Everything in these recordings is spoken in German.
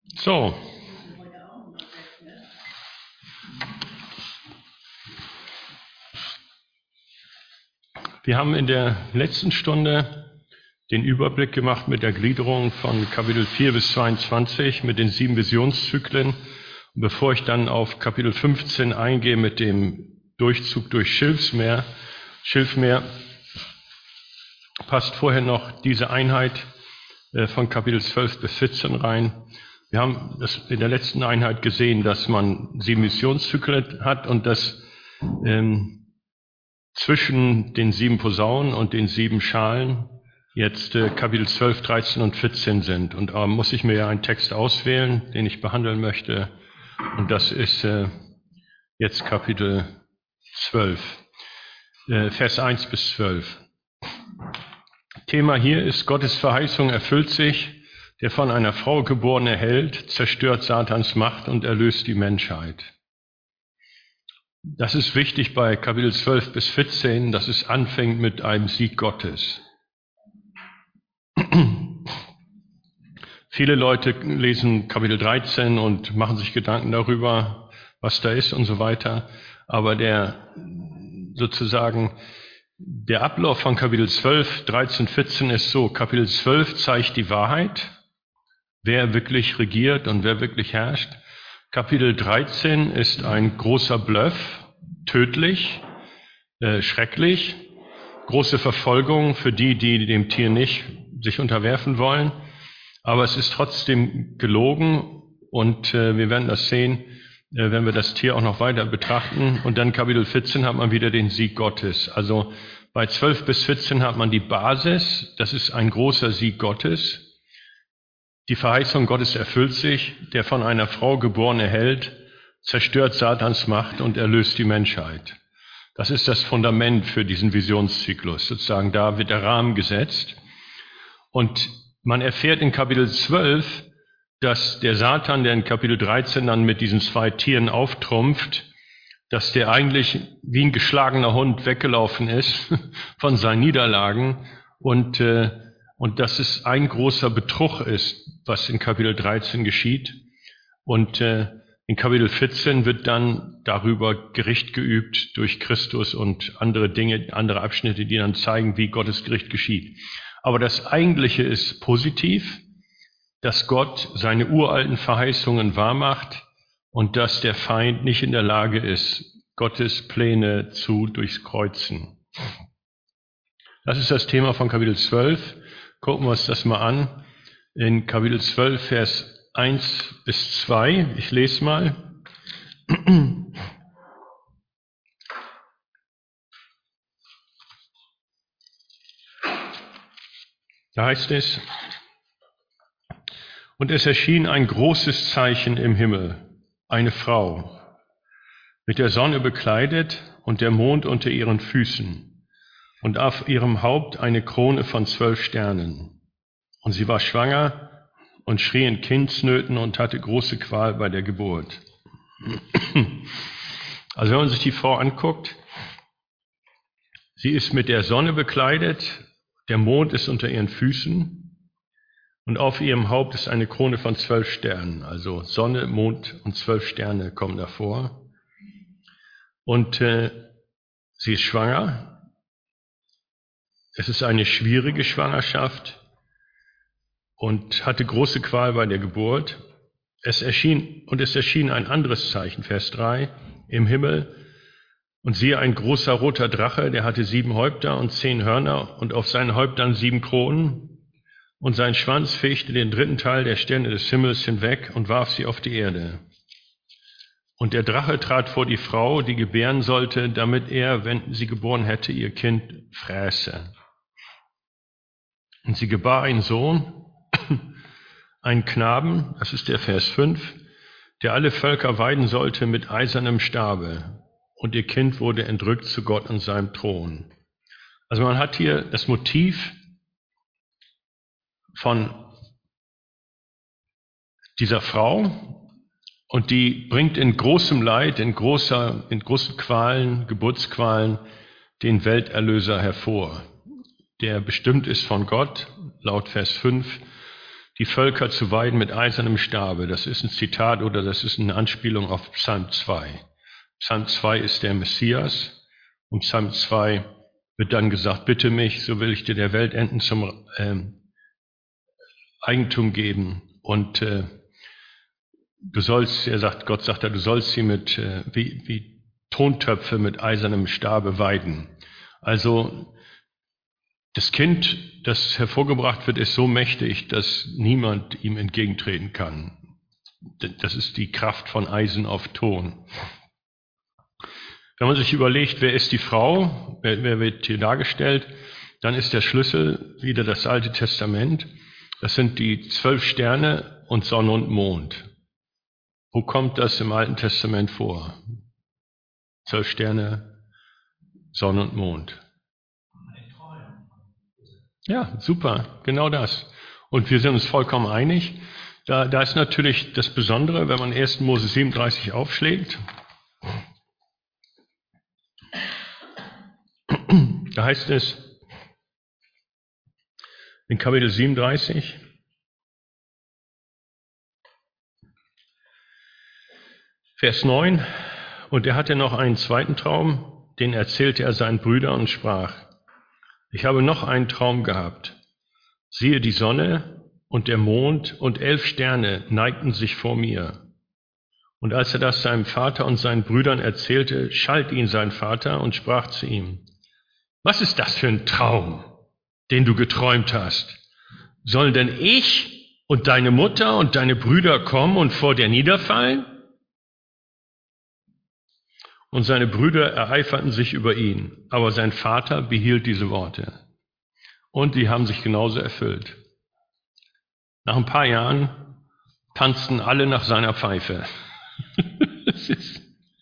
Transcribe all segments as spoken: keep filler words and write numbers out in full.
So. Wir haben in der letzten Stunde den Überblick gemacht mit der Gliederung von Kapitel vier bis zweiundzwanzig mit den sieben Visionszyklen. Und bevor ich dann auf Kapitel fünfzehn eingehe mit dem Durchzug durch Schilfmeer, Schilfmeer, passt vorher noch diese Einheit von Kapitel zwölf bis vierzehn rein. Wir haben das in der letzten Einheit gesehen, dass man sieben Visionszyklen hat und dass ähm, zwischen den sieben Posaunen und den sieben Schalen jetzt äh, Kapitel zwölf, dreizehn und vierzehn sind. Und da äh, muss ich mir ja einen Text auswählen, den ich behandeln möchte. Und das ist äh, jetzt Kapitel zwölf, äh, Vers eins bis zwölf. Thema hier ist: Gottes Verheißung erfüllt sich. Der von einer Frau geborene Held zerstört Satans Macht und erlöst die Menschheit. Das ist wichtig bei Kapitel zwölf bis vierzehn, dass es anfängt mit einem Sieg Gottes. Viele Leute lesen Kapitel dreizehn und machen sich Gedanken darüber, was da ist und so weiter. Aber der sozusagen der Ablauf von Kapitel zwölf, dreizehn, vierzehn ist so: Kapitel zwölf zeigt die Wahrheit, wer wirklich regiert und wer wirklich herrscht. Kapitel dreizehn ist ein großer Bluff, tödlich, äh, schrecklich, große Verfolgung für die, die dem Tier nicht sich unterwerfen wollen. Aber es ist trotzdem gelogen und äh, wir werden das sehen, äh, wenn wir das Tier auch noch weiter betrachten. Und dann Kapitel vierzehn hat man wieder den Sieg Gottes. Also bei zwölf bis vierzehn hat man die Basis, das ist ein großer Sieg Gottes. Die Verheißung Gottes erfüllt sich, der von einer Frau geborene Held zerstört Satans Macht und erlöst die Menschheit. Das ist das Fundament für diesen Visionszyklus. Sozusagen, da wird der Rahmen gesetzt. Und man erfährt in Kapitel zwölf, dass der Satan, der in Kapitel dreizehn dann mit diesen zwei Tieren auftrumpft, dass der eigentlich wie ein geschlagener Hund weggelaufen ist von seinen Niederlagen und äh, und dass es ein großer Betrug ist, was in Kapitel dreizehn geschieht. Und äh, in Kapitel vierzehn wird dann darüber Gericht geübt durch Christus und andere Dinge, andere Abschnitte, die dann zeigen, wie Gottes Gericht geschieht. Aber das Eigentliche ist positiv, dass Gott seine uralten Verheißungen wahrmacht und dass der Feind nicht in der Lage ist, Gottes Pläne zu durchkreuzen. Das ist das Thema von Kapitel zwölf. Gucken wir uns das mal an. In Kapitel zwölf, Vers eins bis zwei. Ich lese mal. Da heißt es: Und es erschien ein großes Zeichen im Himmel, eine Frau, mit der Sonne bekleidet und der Mond unter ihren Füßen. Und auf ihrem Haupt eine Krone von zwölf Sternen. Und sie war schwanger und schrie in Kindsnöten und hatte große Qual bei der Geburt. Also wenn man sich die Frau anguckt, sie ist mit der Sonne bekleidet, der Mond ist unter ihren Füßen und auf ihrem Haupt ist eine Krone von zwölf Sternen. Also Sonne, Mond und zwölf Sterne kommen davor. Und äh, sie ist schwanger. Es ist eine schwierige Schwangerschaft und hatte große Qual bei der Geburt. Es erschien, und es erschien ein anderes Zeichen, Vers drei, im Himmel. Und siehe, ein großer roter Drache, der hatte sieben Häupter und zehn Hörner und auf seinen Häuptern sieben Kronen. Und sein Schwanz fegte den dritten Teil der Sterne des Himmels hinweg und warf sie auf die Erde. Und der Drache trat vor die Frau, die gebären sollte, damit er, wenn sie geboren hätte, ihr Kind fräße. Und sie gebar einen Sohn, einen Knaben, das ist der Vers fünf, der alle Völker weiden sollte mit eisernem Stabe. Und ihr Kind wurde entrückt zu Gott an seinem Thron. Also man hat hier das Motiv von dieser Frau und die bringt in großem Leid, in großer, in großen Qualen, Geburtsqualen den Welterlöser hervor, der bestimmt ist von Gott, laut Vers fünf, die Völker zu weiden mit eisernem Stabe. Das ist ein Zitat oder das ist eine Anspielung auf Psalm zwei. Psalm zwei ist der Messias und Psalm zwei wird dann gesagt, bitte mich, so will ich dir der Weltenden zum ähm, Eigentum geben. Und äh, du sollst, er sagt, Gott sagt, du sollst sie mit äh, wie, wie Tontöpfe mit eisernem Stabe weiden. Also das Kind, das hervorgebracht wird, ist so mächtig, dass niemand ihm entgegentreten kann. Das ist die Kraft von Eisen auf Ton. Wenn man sich überlegt, wer ist die Frau, wer, wer wird hier dargestellt, dann ist der Schlüssel wieder das Alte Testament. Das sind die zwölf Sterne und Sonne und Mond. Wo kommt das im Alten Testament vor? Zwölf Sterne, Sonne und Mond. Ja, super, genau das. Und wir sind uns vollkommen einig. Da, da ist natürlich das Besondere, wenn man ersten Mose siebenunddreißig aufschlägt. Da heißt es in Kapitel siebenunddreißig, Vers neun, und er hatte noch einen zweiten Traum, den erzählte er seinen Brüdern und sprach, ich habe noch einen Traum gehabt. Siehe, die Sonne und der Mond und elf Sterne neigten sich vor mir. Und als er das seinem Vater und seinen Brüdern erzählte, schalt ihn sein Vater und sprach zu ihm, was ist das für ein Traum, den du geträumt hast? Sollen denn ich und deine Mutter und deine Brüder kommen und vor dir niederfallen? Und seine Brüder ereiferten sich über ihn, aber sein Vater behielt diese Worte. Und die haben sich genauso erfüllt. Nach ein paar Jahren tanzten alle nach seiner Pfeife. ist,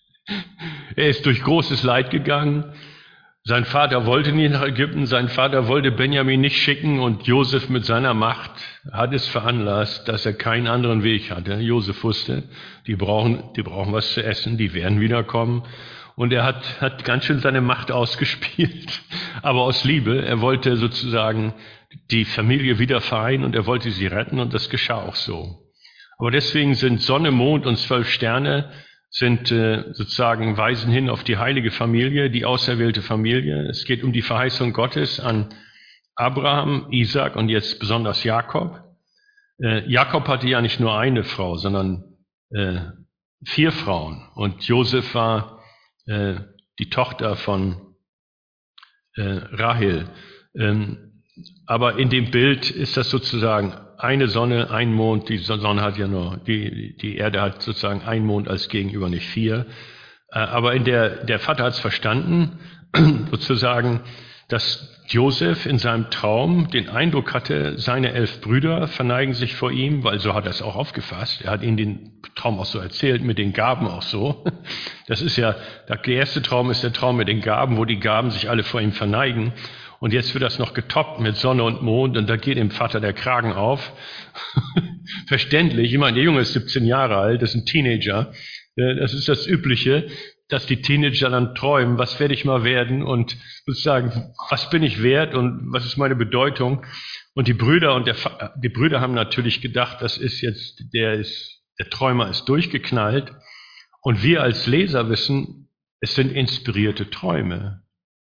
er ist durch großes Leid gegangen. Sein Vater wollte nie nach Ägypten, sein Vater wollte Benjamin nicht schicken und Josef mit seiner Macht hat es veranlasst, dass er keinen anderen Weg hatte. Josef wusste, die brauchen, die brauchen was zu essen, die werden wiederkommen. Und er hat, hat ganz schön seine Macht ausgespielt, aber aus Liebe. Er wollte sozusagen die Familie wieder vereinen und er wollte sie retten und das geschah auch so. Aber deswegen sind Sonne, Mond und zwölf Sterne sind äh, sozusagen weisen hin auf die heilige Familie, die auserwählte Familie. Es geht um die Verheißung Gottes an Abraham, Isaac und jetzt besonders Jakob. Äh, Jakob hatte ja nicht nur eine Frau, sondern äh, vier Frauen. Und Josef war äh, die Tochter von äh, Rahel. Ähm, aber in dem Bild ist das sozusagen eine Sonne, ein Mond, die Sonne hat ja nur, die, die Erde hat sozusagen einen Mond als Gegenüber, nicht vier. Aber in der, der Vater hat es verstanden, sozusagen, dass Josef in seinem Traum den Eindruck hatte, seine elf Brüder verneigen sich vor ihm, weil so hat er es auch aufgefasst. Er hat ihnen den Traum auch so erzählt, mit den Gaben auch so. Das ist ja, der erste Traum ist der Traum mit den Gaben, wo die Gaben sich alle vor ihm verneigen. Und jetzt wird das noch getoppt mit Sonne und Mond und da geht dem Vater der Kragen auf. Verständlich, ich meine, der Junge ist siebzehn Jahre alt, das ist ein Teenager. Das ist das Übliche, dass die Teenager dann träumen, was werde ich mal werden und sozusagen, was bin ich wert und was ist meine Bedeutung. Und die Brüder und der Fa- die Brüder haben natürlich gedacht, das ist jetzt, der ist, der Träumer ist durchgeknallt. Und wir als Leser wissen, es sind inspirierte Träume.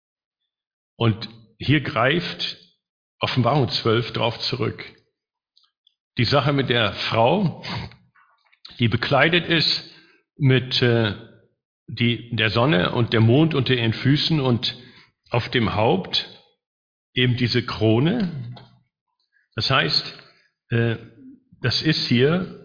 Und hier greift Offenbarung zwölf drauf zurück. Die Sache mit der Frau, die bekleidet ist mit äh, die, der Sonne und der Mond unter ihren Füßen und auf dem Haupt eben diese Krone. Das heißt, äh, das ist hier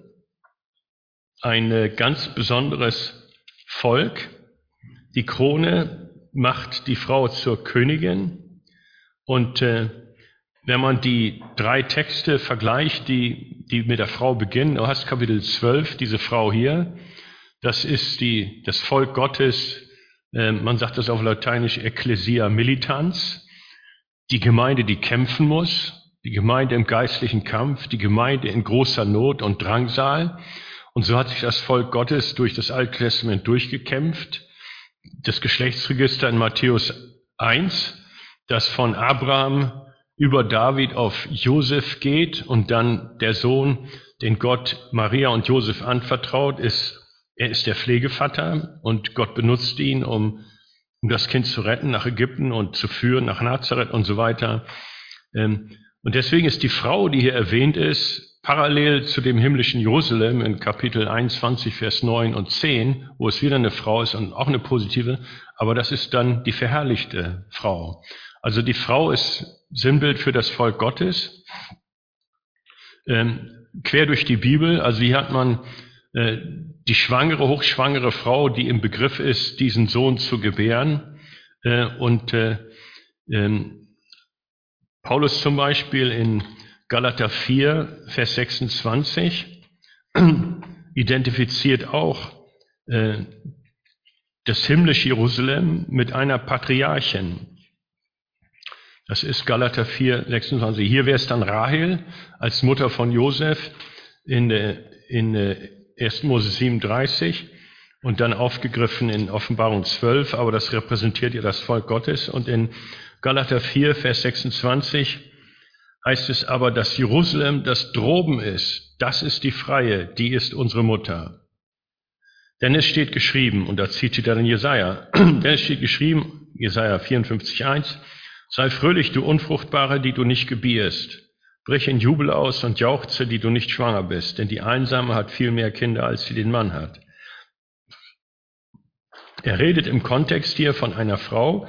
ein äh, ganz besonderes Volk. Die Krone macht die Frau zur Königin. Und äh, wenn man die drei Texte vergleicht, die, die mit der Frau beginnen, du hast Kapitel zwölf, diese Frau hier, das ist die, das Volk Gottes, äh, man sagt das auf Lateinisch Ecclesia Militans, die Gemeinde, die kämpfen muss, die Gemeinde im geistlichen Kampf, die Gemeinde in großer Not und Drangsal. Und so hat sich das Volk Gottes durch das Alte Testament durchgekämpft. Das Geschlechtsregister in Matthäus eins, das von Abraham über David auf Josef geht und dann der Sohn, den Gott Maria und Josef anvertraut, ist, er ist der Pflegevater und Gott benutzt ihn, um, um das Kind zu retten nach Ägypten und zu führen nach Nazareth und so weiter. Und deswegen ist die Frau, die hier erwähnt ist, parallel zu dem himmlischen Jerusalem in Kapitel einundzwanzig, Vers neun und zehn, wo es wieder eine Frau ist und auch eine positive, aber das ist dann die verherrlichte Frau. Also die Frau ist Sinnbild für das Volk Gottes, ähm, quer durch die Bibel. Also hier hat man äh, die schwangere, hochschwangere Frau, die im Begriff ist, diesen Sohn zu gebären. Äh, und äh, ähm, Paulus zum Beispiel in Galater vier, Vers sechsundzwanzig identifiziert auch äh, das himmlische Jerusalem mit einer Patriarchin. Das ist Galater vier, sechsundzwanzig. Hier wäre es dann Rahel als Mutter von Josef in, in ersten Mose siebenunddreißig und dann aufgegriffen in Offenbarung zwölf, aber das repräsentiert ja das Volk Gottes. Und in Galater vier, Vers sechsundzwanzig heißt es aber, dass Jerusalem, das droben ist, das ist die Freie, die ist unsere Mutter. Denn es steht geschrieben, und da zieht sie dann in Jesaja, denn es steht geschrieben, Jesaja vierundfünfzig, eins, sei fröhlich, du Unfruchtbare, die du nicht gebierst. Brich in Jubel aus und jauchze, die du nicht schwanger bist, denn die Einsame hat viel mehr Kinder, als sie den Mann hat. Er redet im Kontext hier von einer Frau,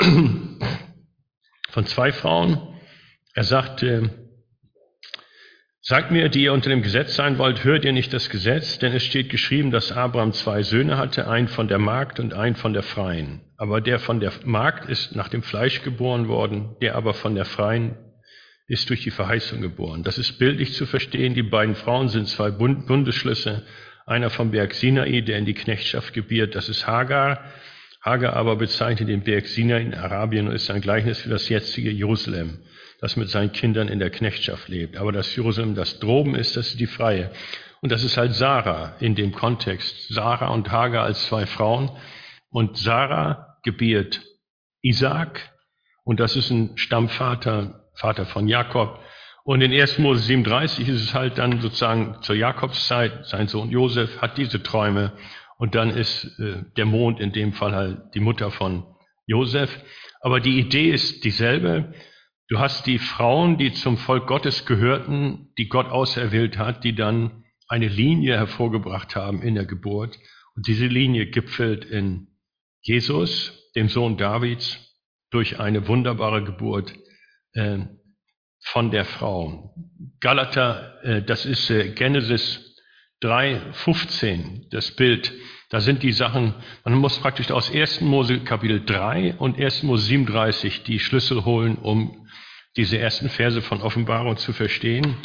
von zwei Frauen. Er sagt, äh, sagt mir, die ihr unter dem Gesetz sein wollt, hört ihr nicht das Gesetz, denn es steht geschrieben, dass Abraham zwei Söhne hatte, einen von der Magd und einen von der Freien. Aber der von der Magd ist nach dem Fleisch geboren worden, der aber von der Freien ist durch die Verheißung geboren. Das ist bildlich zu verstehen. Die beiden Frauen sind zwei Bund- Bundesschlüsse. Einer vom Berg Sinai, der in die Knechtschaft gebiert, das ist Hagar. Hagar aber bezeichnet den Berg Sinai in Arabien und ist ein Gleichnis für das jetzige Jerusalem, das mit seinen Kindern in der Knechtschaft lebt. Aber das Jerusalem, das droben ist, das ist die Freie. Und das ist halt Sarah in dem Kontext. Sarah und Hagar als zwei Frauen. Und Sarah gebiert Isaak. Und das ist ein Stammvater, Vater von Jakob. Und in ersten Mose siebenunddreißig ist es halt dann sozusagen zur Jakobszeit. Sein Sohn Josef hat diese Träume. Und dann ist äh, der Mond in dem Fall halt die Mutter von Josef. Aber die Idee ist dieselbe. Du hast die Frauen, die zum Volk Gottes gehörten, die Gott auserwählt hat, die dann eine Linie hervorgebracht haben in der Geburt. Und diese Linie gipfelt in Jesus, dem Sohn Davids, durch eine wunderbare Geburt äh, von der Frau. Galater, äh, das ist äh, Genesis drei, fünfzehn, das Bild. Da sind die Sachen, man muss praktisch aus ersten Mose Kapitel drei und ersten Mose siebenunddreißig die Schlüssel holen, um diese ersten Verse von Offenbarung zu verstehen.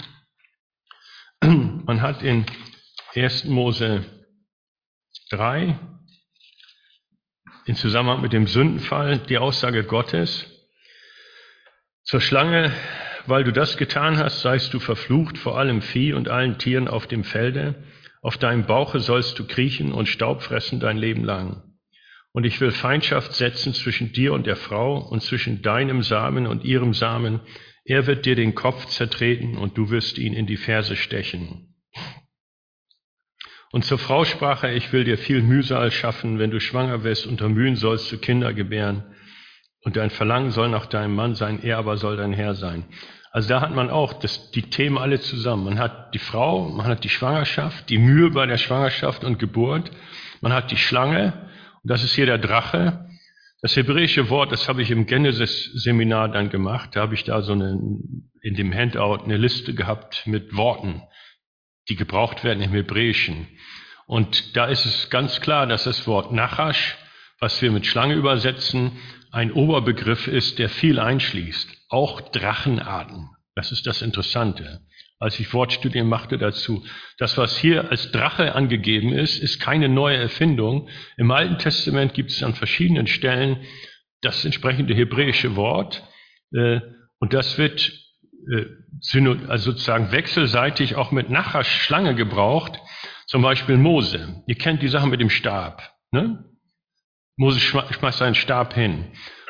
Man hat in ersten Mose drei in Zusammenhang mit dem Sündenfall die Aussage Gottes: Zur Schlange, weil du das getan hast, seist du verflucht vor allem Vieh und allen Tieren auf dem Felde. Auf deinem Bauche sollst du kriechen und Staub fressen dein Leben lang. Und ich will Feindschaft setzen zwischen dir und der Frau und zwischen deinem Samen und ihrem Samen. Er wird dir den Kopf zertreten und du wirst ihn in die Ferse stechen. Und zur Frau sprach er, ich will dir viel Mühsal schaffen, wenn du schwanger wirst, unter Mühen sollst du Kinder gebären. Und dein Verlangen soll nach deinem Mann sein, er aber soll dein Herr sein. Also da hat man auch das, die Themen alle zusammen. Man hat die Frau, man hat die Schwangerschaft, die Mühe bei der Schwangerschaft und Geburt. Man hat die Schlange, und das ist hier der Drache. Das hebräische Wort, das habe ich im Genesis-Seminar dann gemacht. Da habe ich da so eine, in dem Handout eine Liste gehabt mit Worten, die gebraucht werden im Hebräischen. Und da ist es ganz klar, dass das Wort Nachash, was wir mit Schlange übersetzen, ein Oberbegriff ist, der viel einschließt. Auch Drachenarten. Das ist das Interessante. Als ich Wortstudien machte dazu, das, was hier als Drache angegeben ist, ist keine neue Erfindung. Im Alten Testament gibt es an verschiedenen Stellen das entsprechende hebräische Wort. Und das wird also sozusagen wechselseitig auch mit Nachash, Schlange, gebraucht. Zum Beispiel Mose. Ihr kennt die Sache mit dem Stab, ne? Mose schmeißt seinen Stab hin.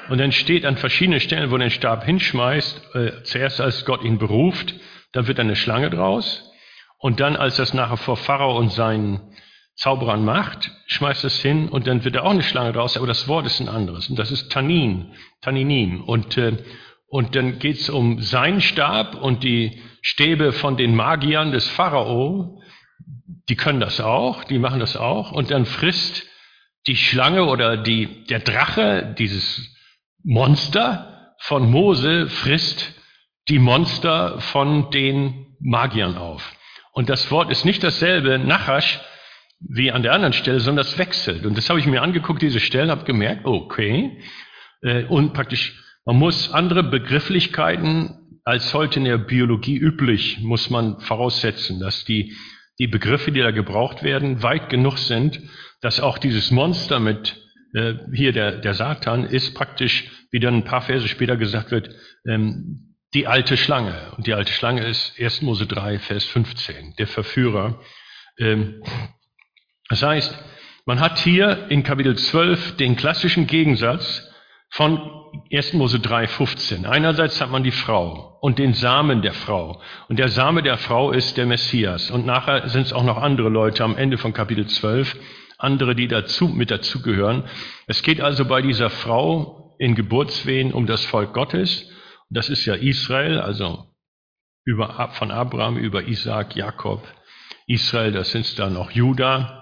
Und dann steht an verschiedenen Stellen, wo er den Stab hinschmeißt, äh, zuerst als Gott ihn beruft, dann wird eine Schlange draus. Und dann, als er es nachher vor Pharao und seinen Zauberern macht, schmeißt es hin und dann wird er auch eine Schlange draus, aber das Wort ist ein anderes. Und das ist Tannin, Tanninim. Und, äh, und dann geht es um seinen Stab und die Stäbe von den Magiern des Pharao, die können das auch, die machen das auch. Und dann frisst die Schlange oder die, der Drache, dieses Monster von Mose, frisst die Monster von den Magiern auf. Und das Wort ist nicht dasselbe, Nachash, wie an der anderen Stelle, sondern das wechselt. Und das habe ich mir angeguckt, diese Stellen, habe gemerkt, okay. Und praktisch, man muss andere Begrifflichkeiten als heute in der Biologie üblich, muss man voraussetzen, dass die, die Begriffe, die da gebraucht werden, weit genug sind, dass auch dieses Monster mit, äh, hier der, der Satan, ist praktisch, wie dann ein paar Verse später gesagt wird, ähm, die alte Schlange. Und die alte Schlange ist erster Mose drei, Vers fünfzehn, der Verführer. Ähm, Das heißt, man hat hier in Kapitel zwölf den klassischen Gegensatz von erster Mose drei, fünfzehn. Einerseits hat man die Frau und den Samen der Frau. Und der Same der Frau ist der Messias. Und nachher sind es auch noch andere Leute am Ende von Kapitel zwölf, andere, die dazu, mit dazugehören. Es geht also bei dieser Frau in Geburtswehen um das Volk Gottes. Und das ist ja Israel, also über, von Abraham über Isaak, Jakob, Israel, das sind dann noch Juda.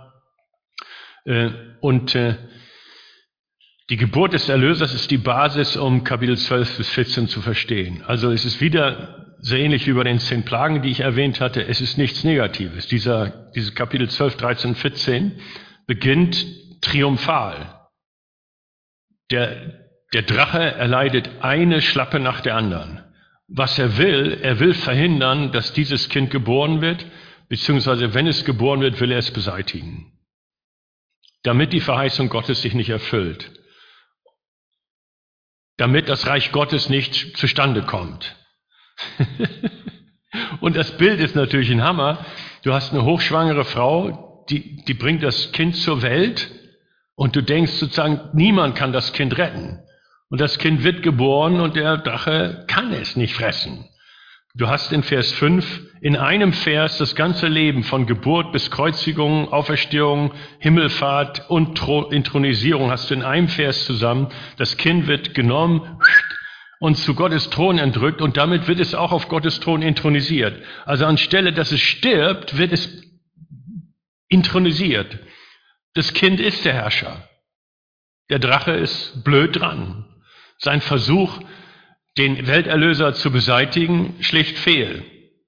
Und die Geburt des Erlösers ist die Basis, um Kapitel zwölf bis vierzehn zu verstehen. Also es ist wieder sehr ähnlich wie bei den zehn Plagen, die ich erwähnt hatte. Es ist nichts Negatives. Dieser, diese Kapitel zwölf, dreizehn, vierzehn beginnt triumphal. Der, der Drache erleidet eine Schlappe nach der anderen. Was er will, er will verhindern, dass dieses Kind geboren wird, beziehungsweise wenn es geboren wird, will er es beseitigen, damit die Verheißung Gottes sich nicht erfüllt, damit das Reich Gottes nicht zustande kommt. Und das Bild ist natürlich ein Hammer. Du hast eine hochschwangere Frau, die, die bringt das Kind zur Welt und du denkst sozusagen, niemand kann das Kind retten. Und das Kind wird geboren und der Drache kann es nicht fressen. Du hast in Vers fünf in einem Vers das ganze Leben von Geburt bis Kreuzigung, Auferstehung, Himmelfahrt und Inthronisierung hast du in einem Vers zusammen. Das Kind wird genommen und zu Gottes Thron entrückt und damit wird es auch auf Gottes Thron intronisiert. Also anstelle, dass es stirbt, wird es intronisiert. Das Kind ist der Herrscher. Der Drache ist blöd dran. Sein Versuch, den Welterlöser zu beseitigen, schlicht fehl.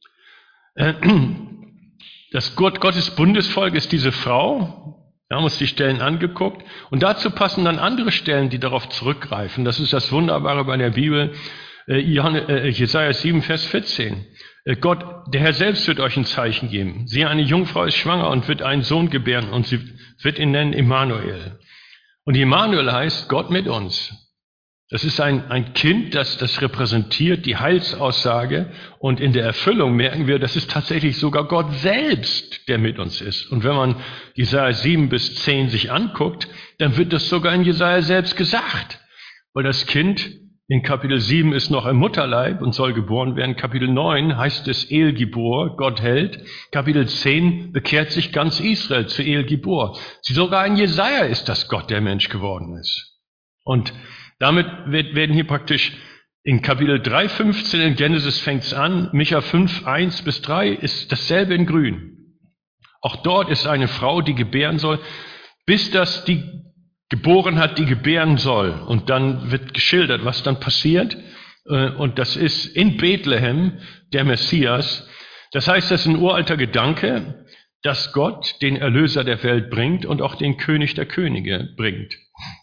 Das Gottes Bundesvolk ist diese Frau. Wir haben uns die Stellen angeguckt. Und dazu passen dann andere Stellen, die darauf zurückgreifen. Das ist das Wunderbare bei der Bibel. Jesaja sieben, Vers vierzehn. Gott, der Herr selbst wird euch ein Zeichen geben. Siehe, eine Jungfrau ist schwanger und wird einen Sohn gebären und sie wird ihn nennen Immanuel. Und Immanuel heißt Gott mit uns. Das ist ein, ein Kind, das, das repräsentiert die Heilsaussage. Und in der Erfüllung merken wir, das ist tatsächlich sogar Gott selbst, der mit uns ist. Und wenn man Jesaja sieben bis zehn sich anguckt, dann wird das sogar in Jesaja selbst gesagt. Weil das Kind in Kapitel sieben ist noch im Mutterleib und soll geboren werden. Kapitel neun heißt es El Gibor, Gott hält. Kapitel zehn bekehrt sich ganz Israel zu El Gibor. Sogar in Jesaja ist das Gott, der Mensch geworden ist. Und damit werden hier praktisch in Kapitel drei, fünfzehn in Genesis fängt es an, Micha fünf, eins bis drei ist dasselbe in grün. Auch dort ist eine Frau, die gebären soll, bis das die geboren hat, die gebären soll. Und dann wird geschildert, was dann passiert. Und das ist in Bethlehem der Messias. Das heißt, das ist ein uralter Gedanke, dass Gott den Erlöser der Welt bringt und auch den König der Könige bringt.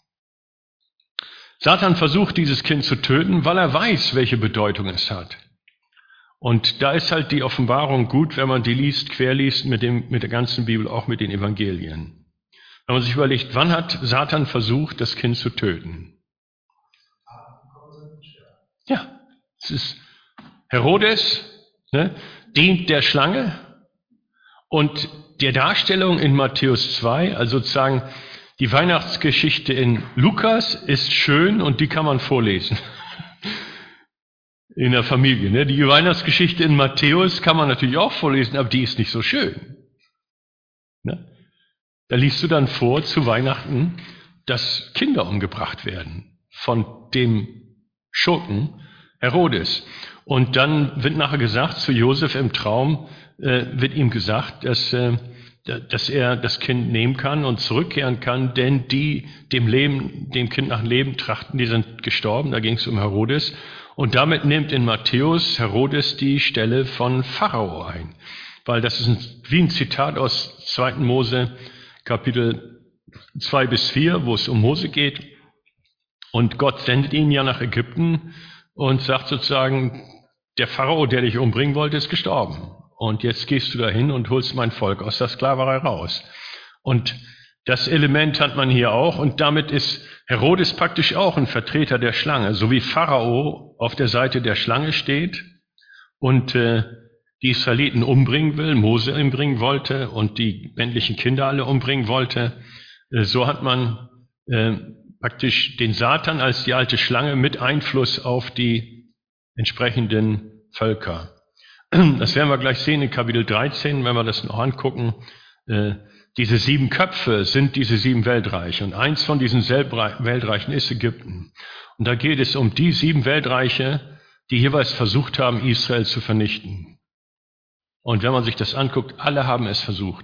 Satan versucht, dieses Kind zu töten, weil er weiß, welche Bedeutung es hat. Und da ist halt die Offenbarung gut, wenn man die liest, querliest mit dem, mit der ganzen Bibel, auch mit den Evangelien. Wenn man sich überlegt, wann hat Satan versucht, das Kind zu töten? Ja, es ist Herodes, ne, dient der Schlange und der Darstellung in Matthäus zwei, also sozusagen Die Weihnachtsgeschichte in Lukas ist schön und die kann man vorlesen. In der Familie. Ne? Die Weihnachtsgeschichte in Matthäus kann man natürlich auch vorlesen, aber die ist nicht so schön. Ne? Da liest du dann vor zu Weihnachten, dass Kinder umgebracht werden von dem Schurken Herodes. Und dann wird nachher gesagt, zu Josef im Traum äh, wird ihm gesagt, dass, äh, dass er das Kind nehmen kann und zurückkehren kann, denn die dem Leben, dem Kind nach Leben trachten, die sind gestorben, da ging es um Herodes. Und damit nimmt in Matthäus Herodes die Stelle von Pharao ein, weil das ist ein, wie ein Zitat aus zweiten Mose, Kapitel zwei bis vier, wo es um Mose geht. Und Gott sendet ihn ja nach Ägypten und sagt sozusagen, der Pharao, der dich umbringen wollte, ist gestorben. Und jetzt gehst du dahin und holst mein Volk aus der Sklaverei raus. Und das Element hat man hier auch. Und damit ist Herodes praktisch auch ein Vertreter der Schlange. So wie Pharao auf der Seite der Schlange steht und äh, die Israeliten umbringen will, Mose umbringen wollte und die männlichen Kinder alle umbringen wollte, äh, so hat man äh, praktisch den Satan als die alte Schlange mit Einfluss auf die entsprechenden Völker. Das werden wir gleich sehen in Kapitel dreizehn, wenn wir das noch angucken. Äh, diese sieben Köpfe sind diese sieben Weltreiche und eins von diesen Weltreichen ist Ägypten. Und da geht es um die sieben Weltreiche, die jeweils versucht haben, Israel zu vernichten. Und wenn man sich das anguckt, alle haben es versucht.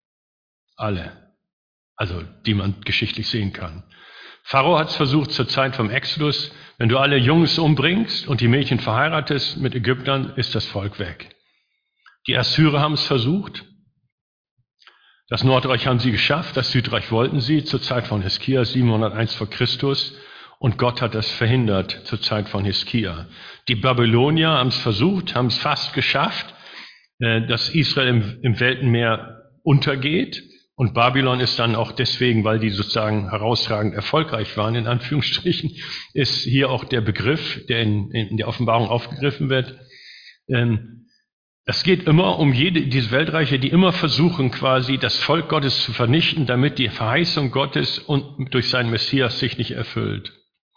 Alle. Also, die man geschichtlich sehen kann. Pharao hat es versucht zur Zeit vom Exodus. Wenn du alle Jungs umbringst und die Mädchen verheiratest mit Ägyptern, ist das Volk weg. Die Assyrer haben es versucht. Das Nordreich haben sie geschafft, das Südreich wollten sie zur Zeit von Hiskia, siebenhunderteins vor Christus. Und Gott hat das verhindert zur Zeit von Hiskia. Die Babylonier haben es versucht, haben es fast geschafft, dass Israel im, im Weltenmeer untergeht. Und Babylon ist dann auch deswegen, weil die sozusagen herausragend erfolgreich waren, in Anführungsstrichen, ist hier auch der Begriff, der in, in der Offenbarung aufgegriffen wird. Es geht immer um jede, diese Weltreiche, die immer versuchen, quasi das Volk Gottes zu vernichten, damit die Verheißung Gottes und durch seinen Messias sich nicht erfüllt.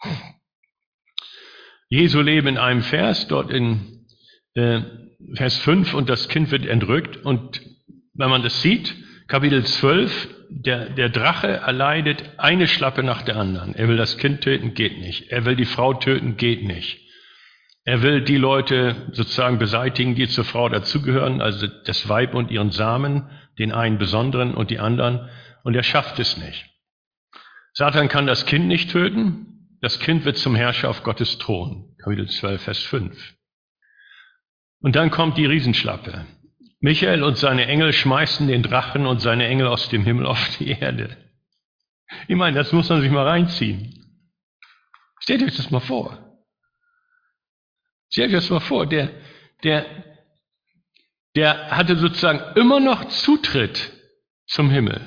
Jesu Leben in einem Vers, dort in äh, Vers fünf, und das Kind wird entrückt. Und wenn man das sieht, Kapitel zwölf, der, der Drache erleidet eine Schlappe nach der anderen. Er will das Kind töten, geht nicht. Er will die Frau töten, geht nicht. Er will die Leute sozusagen beseitigen, die zur Frau dazugehören, also das Weib und ihren Samen, den einen besonderen und die anderen, und er schafft es nicht. Satan kann das Kind nicht töten, das Kind wird zum Herrscher auf Gottes Thron. Kapitel zwölf, Vers fünf. Und dann kommt die Riesenschlappe. Michael und seine Engel schmeißen den Drachen und seine Engel aus dem Himmel auf die Erde. Ich meine, das muss man sich mal reinziehen. Stellt euch das mal vor. Stellt euch das mal vor. Der, der, der hatte sozusagen immer noch Zutritt zum Himmel.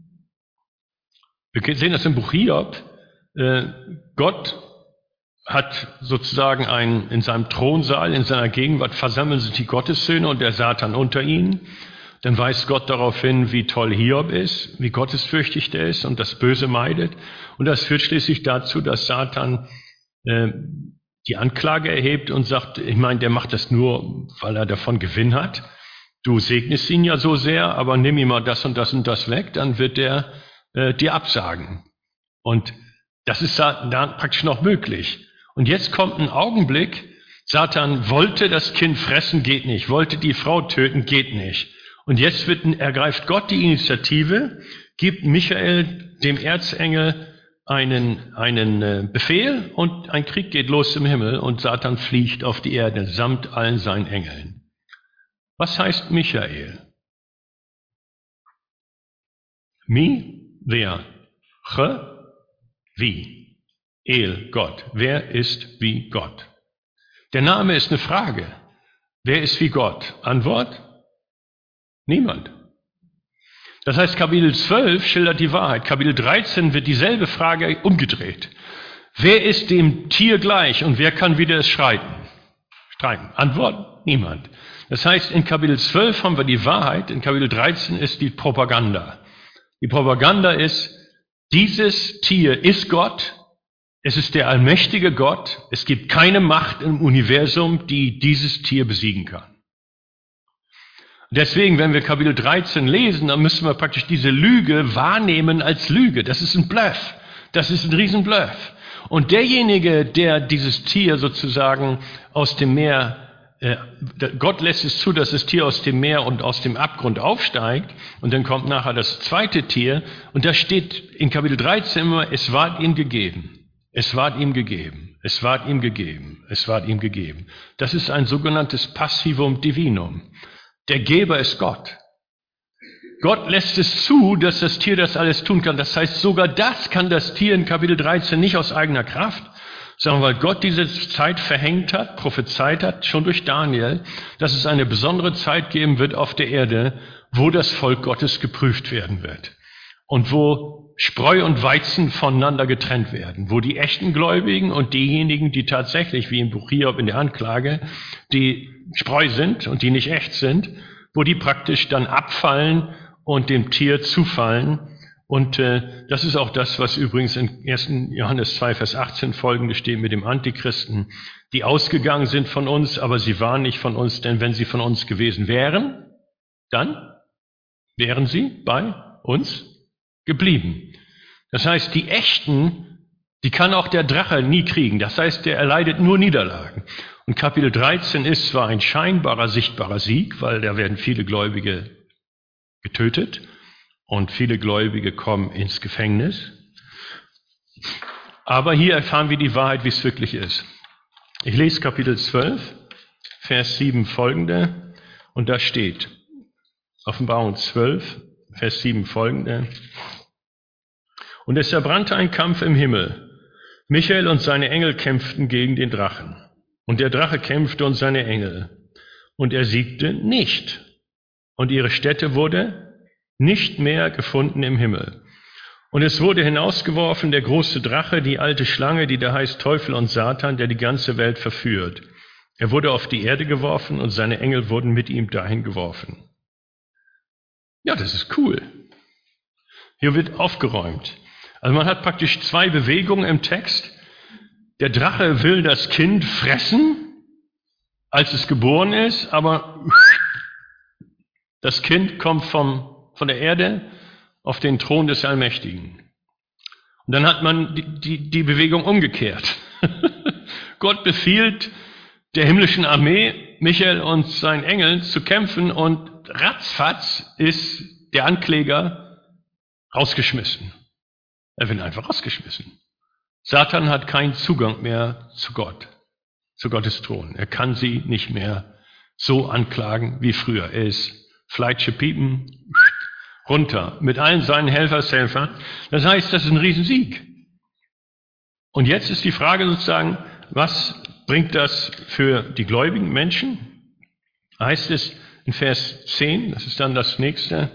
Wir sehen das im Buch Hiob. Gott hat sozusagen einen, in seinem Thronsaal, in seiner Gegenwart versammeln sich die Gottessöhne und der Satan unter ihnen. Dann weist Gott darauf hin, wie toll Hiob ist, wie gottesfürchtig der ist und das Böse meidet. Und das führt schließlich dazu, dass Satan äh, die Anklage erhebt und sagt, ich meine, der macht das nur, weil er davon Gewinn hat. Du segnest ihn ja so sehr, aber nimm ihm mal das und das und das weg, dann wird er äh, dir absagen. Und das ist da praktisch noch möglich. Und jetzt kommt ein Augenblick, Satan wollte das Kind fressen, geht nicht. Wollte die Frau töten, geht nicht. Und jetzt wird, ergreift Gott die Initiative, gibt Michael, dem Erzengel, einen, einen Befehl und ein Krieg geht los im Himmel und Satan fliegt auf die Erde samt allen seinen Engeln. Was heißt Michael? Mi, wer? Che, wie? El, Gott. Wer ist wie Gott? Der Name ist eine Frage. Wer ist wie Gott? Antwort? Niemand. Das heißt, Kapitel zwölf schildert die Wahrheit. Kapitel dreizehn wird dieselbe Frage umgedreht. Wer ist dem Tier gleich und wer kann wieder es streiten? Streiten. Antwort? Niemand. Das heißt, in Kapitel zwölf haben wir die Wahrheit, in Kapitel dreizehn ist die Propaganda. Die Propaganda ist, Dieses Tier ist Gott. Es ist der allmächtige Gott. Es gibt keine Macht im Universum, die dieses Tier besiegen kann. Deswegen, wenn wir Kapitel dreizehn lesen, dann müssen wir praktisch diese Lüge wahrnehmen als Lüge. Das ist ein Bluff. Das ist ein Riesenbluff. Und derjenige, der dieses Tier sozusagen aus dem Meer, äh, Gott lässt es zu, dass das Tier aus dem Meer und aus dem Abgrund aufsteigt. Und dann kommt nachher das zweite Tier. Und da steht in Kapitel dreizehn immer, es ward ihm gegeben. Es ward ihm gegeben, es ward ihm gegeben, es ward ihm gegeben. Das ist ein sogenanntes Passivum Divinum. Der Geber ist Gott. Gott lässt es zu, dass das Tier das alles tun kann. Das heißt, sogar das kann das Tier in Kapitel dreizehn nicht aus eigener Kraft, sondern weil Gott diese Zeit verhängt hat, prophezeit hat, schon durch Daniel, dass es eine besondere Zeit geben wird auf der Erde, wo das Volk Gottes geprüft werden wird. Und wo Spreu und Weizen voneinander getrennt werden, wo die echten Gläubigen und diejenigen, die tatsächlich, wie im Buch Hiob in der Anklage, die Spreu sind und die nicht echt sind, wo die praktisch dann abfallen und dem Tier zufallen. Und äh, das ist auch das, was übrigens in ersten Johannes zwei, Vers achtzehn folgende steht mit dem Antichristen, die ausgegangen sind von uns, aber sie waren nicht von uns, denn wenn sie von uns gewesen wären, dann wären sie bei uns geblieben. Das heißt, die Echten, die kann auch der Drache nie kriegen. Das heißt, der erleidet nur Niederlagen. Und Kapitel dreizehn ist zwar ein scheinbarer, sichtbarer Sieg, weil da werden viele Gläubige getötet und viele Gläubige kommen ins Gefängnis. Aber hier erfahren wir die Wahrheit, wie es wirklich ist. Ich lese Kapitel zwölf, Vers sieben folgende, und da steht, Offenbarung zwölf, Vers sieben folgende. Und es erbrannte ein Kampf im Himmel. Michael und seine Engel kämpften gegen den Drachen. Und der Drache kämpfte und seine Engel. Und er siegte nicht. Und ihre Stätte wurde nicht mehr gefunden im Himmel. Und es wurde hinausgeworfen der große Drache, die alte Schlange, die da heißt Teufel und Satan, der die ganze Welt verführt. Er wurde auf die Erde geworfen und seine Engel wurden mit ihm dahin geworfen. Ja, das ist cool. Hier wird aufgeräumt. Also man hat praktisch zwei Bewegungen im Text. Der Drache will das Kind fressen, als es geboren ist, aber das Kind kommt vom, von der Erde auf den Thron des Allmächtigen. Und dann hat man die, die, die Bewegung umgekehrt. Gott befiehlt der himmlischen Armee, Michael und seinen Engeln zu kämpfen und ratzfatz ist der Ankläger rausgeschmissen. Er wird einfach rausgeschmissen. Satan hat keinen Zugang mehr zu Gott, zu Gottes Thron. Er kann sie nicht mehr so anklagen wie früher. Er ist Fleitsche Piepen, runter, mit allen seinen Helfershelfern. Das heißt, das ist ein Riesensieg. Und jetzt ist die Frage sozusagen, was bringt das für die gläubigen Menschen? Heißt es in Vers zehn, das ist dann das nächste,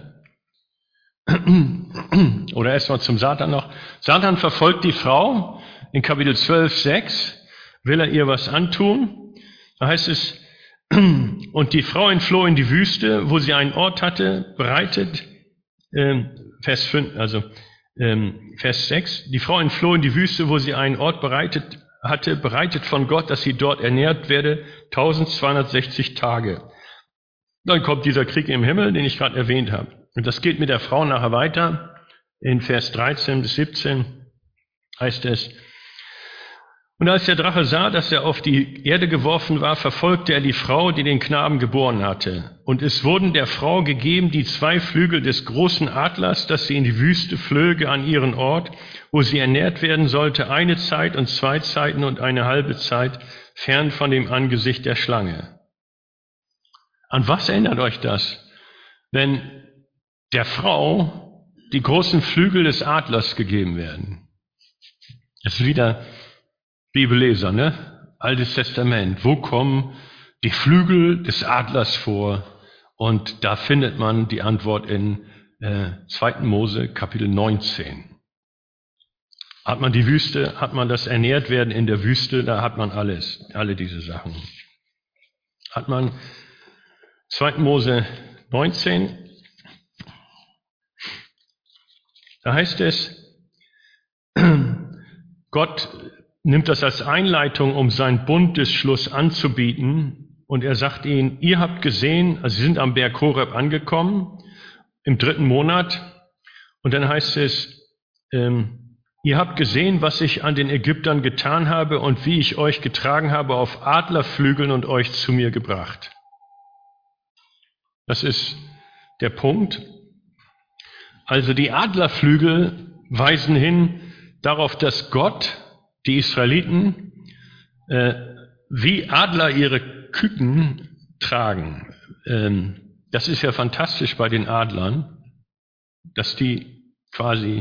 oder erstmal zum Satan noch. Satan verfolgt die Frau in Kapitel zwölf, sechs, will er ihr was antun. Da heißt es, und die Frau entfloh in die Wüste, wo sie einen Ort hatte, bereitet, ähm, Vers fünf, also ähm, Vers sechs, die Frau entfloh in die Wüste, wo sie einen Ort bereitet hatte, bereitet von Gott, dass sie dort ernährt werde, eintausendzweihundertsechzig Tage. Dann kommt dieser Krieg im Himmel, den ich gerade erwähnt habe. Und das geht mit der Frau nachher weiter. In Vers dreizehn bis siebzehn heißt es, und als der Drache sah, dass er auf die Erde geworfen war, verfolgte er die Frau, die den Knaben geboren hatte. Und es wurden der Frau gegeben die zwei Flügel des großen Adlers, dass sie in die Wüste flöge an ihren Ort, wo sie ernährt werden sollte, eine Zeit und zwei Zeiten und eine halbe Zeit, fern von dem Angesicht der Schlange. An was erinnert euch das, wenn der Frau die großen Flügel des Adlers gegeben werden? Das ist wieder Bibelleser, ne? Altes Testament. Wo kommen die Flügel des Adlers vor? Und da findet man die Antwort in äh, zweiten Mose, Kapitel neunzehn. Hat man die Wüste, hat man das Ernährtwerden in der Wüste, da hat man alles, alle diese Sachen. Hat man zweiten Mose neunzehn, da heißt es, Gott nimmt das als Einleitung, um seinen Bundesschluss anzubieten. Und er sagt ihnen, ihr habt gesehen, also sie sind am Berg Horeb angekommen, im dritten Monat. Und dann heißt es, ähm, ihr habt gesehen, was ich an den Ägyptern getan habe und wie ich euch getragen habe auf Adlerflügeln und euch zu mir gebracht. Das ist der Punkt. Also die Adlerflügel weisen hin darauf, dass Gott die Israeliten äh, wie Adler ihre Küken tragen. Ähm, das ist ja fantastisch bei den Adlern, dass die quasi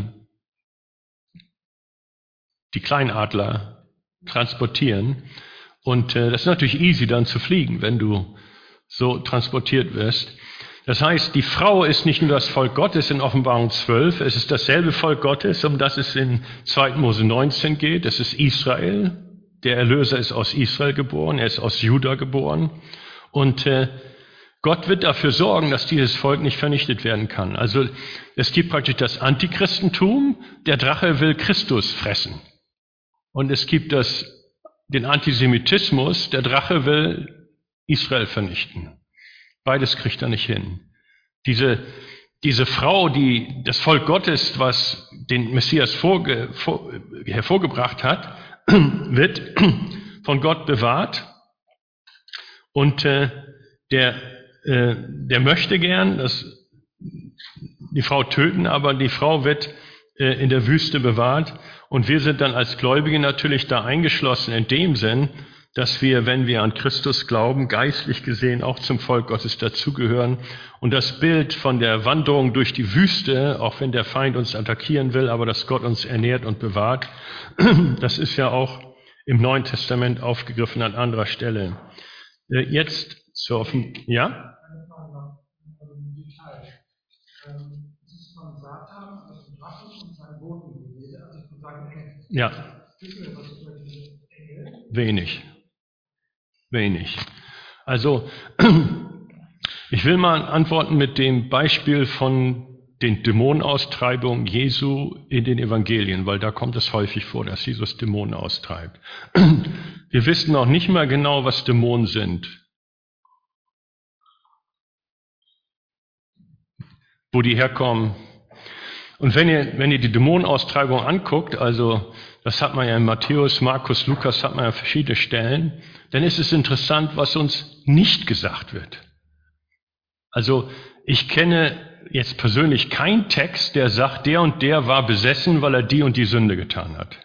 die Kleinadler transportieren. Und äh, das ist natürlich easy dann zu fliegen, wenn du so transportiert wirst. Das heißt, die Frau ist nicht nur das Volk Gottes in Offenbarung zwölf, es ist dasselbe Volk Gottes, um das es in zweiten Mose neunzehn geht. Es ist Israel. Der Erlöser ist aus Israel geboren, er ist aus Juda geboren. Und äh, Gott wird dafür sorgen, dass dieses Volk nicht vernichtet werden kann. Also es gibt praktisch das Antichristentum, der Drache will Christus fressen. Und es gibt das, den Antisemitismus, der Drache will Israel vernichten. Beides kriegt er nicht hin. Diese, diese Frau, die das Volk Gottes, was den Messias vorge, vor, hervorgebracht hat, wird von Gott bewahrt. Und äh, der, äh, der möchte gern dass die Frau töten, aber die Frau wird äh, in der Wüste bewahrt. Und wir sind dann als Gläubige natürlich da eingeschlossen in dem Sinn, dass wir, wenn wir an Christus glauben, geistlich gesehen auch zum Volk Gottes dazugehören. Und das Bild von der Wanderung durch die Wüste, auch wenn der Feind uns attackieren will, aber dass Gott uns ernährt und bewahrt, das ist ja auch im Neuen Testament aufgegriffen an anderer Stelle. Jetzt so offen, ja? Eine Frage noch im Detail. Es ist von Satan, also Drachen und seinen Boten die Rede, also von seinen Engeln. Ja. Wissen wir was über diese Engel? Wenig. Wenig. Also, ich will mal antworten mit dem Beispiel von den Dämonenaustreibungen Jesu in den Evangelien, weil da kommt es häufig vor, dass Jesus Dämonen austreibt. Wir wissen noch nicht mal genau, was Dämonen sind, wo die herkommen. Und wenn ihr, wenn ihr die Dämonenaustreibung anguckt, also das hat man ja in Matthäus, Markus, Lukas, hat man ja verschiedene Stellen, dann ist es interessant, was uns nicht gesagt wird. Also ich kenne jetzt persönlich keinen Text, der sagt, der und der war besessen, weil er die und die Sünde getan hat.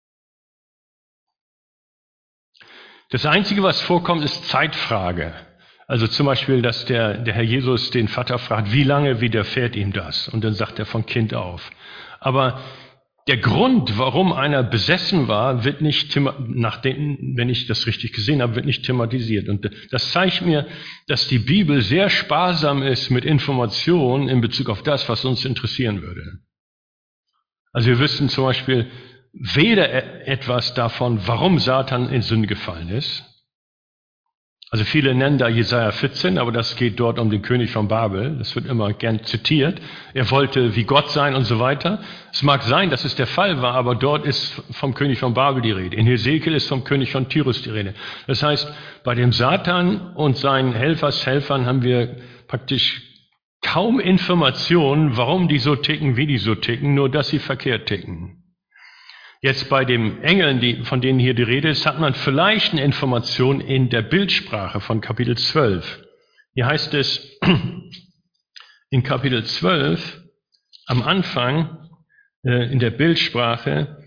Das Einzige, was vorkommt, ist Zeitfrage. Also zum Beispiel, dass der, der Herr Jesus den Vater fragt, wie lange widerfährt ihm das? Und dann sagt er von Kind auf. Aber der Grund, warum einer besessen war, wird nicht, nachdem, wenn ich das richtig gesehen habe, wird nicht thematisiert. Und das zeigt mir, dass die Bibel sehr sparsam ist mit Informationen in Bezug auf das, was uns interessieren würde. Also wir wissen zum Beispiel weder etwas davon, warum Satan in Sünde gefallen ist. Also viele nennen da Jesaja vierzehn, aber das geht dort um den König von Babel. Das wird immer gern zitiert. Er wollte wie Gott sein und so weiter. Es mag sein, dass es der Fall war, aber dort ist vom König von Babel die Rede. In Hesekiel ist vom König von Tyrus die Rede. Das heißt, bei dem Satan und seinen Helfershelfern haben wir praktisch kaum Informationen, warum die so ticken, wie die so ticken, nur dass sie verkehrt ticken. Jetzt bei den Engeln, die, von denen hier die Rede ist, hat man vielleicht eine Information in der Bildsprache von Kapitel zwölf. Hier heißt es in Kapitel zwölf am Anfang äh, in der Bildsprache,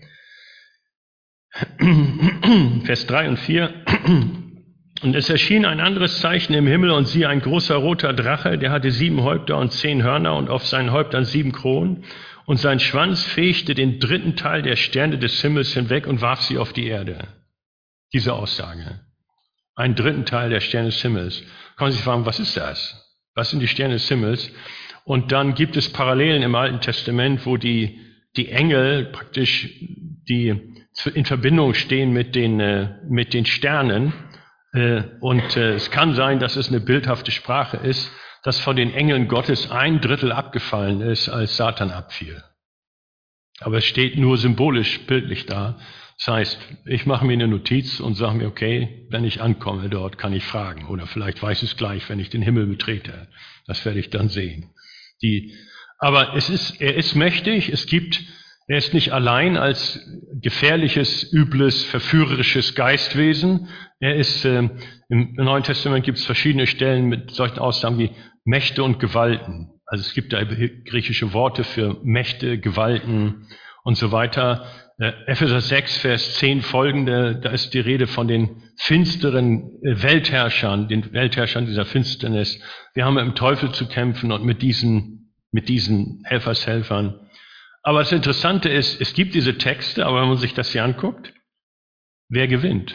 Vers drei und vier, und es erschien ein anderes Zeichen im Himmel und siehe, ein großer roter Drache, der hatte sieben Häupter und zehn Hörner und auf seinen Häuptern sieben Kronen. Und sein Schwanz fegte den dritten Teil der Sterne des Himmels hinweg und warf sie auf die Erde. Diese Aussage. Einen dritten Teil der Sterne des Himmels. Kann man sich fragen, was ist das? Was sind die Sterne des Himmels? Und dann gibt es Parallelen im Alten Testament, wo die, die Engel praktisch die in Verbindung stehen mit den, mit den Sternen. Und es kann sein, dass es eine bildhafte Sprache ist, dass von den Engeln Gottes ein Drittel abgefallen ist, als Satan abfiel. Aber es steht nur symbolisch, bildlich da. Das heißt, ich mache mir eine Notiz und sage mir, okay, wenn ich ankomme dort, kann ich fragen. Oder vielleicht weiß ich es gleich, wenn ich den Himmel betrete. Das werde ich dann sehen. Die, aber es ist, er ist mächtig. Es gibt, er ist nicht allein als gefährliches, übles, verführerisches Geistwesen. Er ist, äh, im Neuen Testament gibt es verschiedene Stellen mit solchen Aussagen wie Mächte und Gewalten. Also es gibt da griechische Worte für Mächte, Gewalten und so weiter. Epheser sechs, Vers zehn folgende, da ist die Rede von den finsteren Weltherrschern, den Weltherrschern dieser Finsternis. Wir haben mit dem Teufel zu kämpfen und mit diesen, mit diesen Helfershelfern. Aber das Interessante ist, es gibt diese Texte, aber wenn man sich das hier anguckt, wer gewinnt?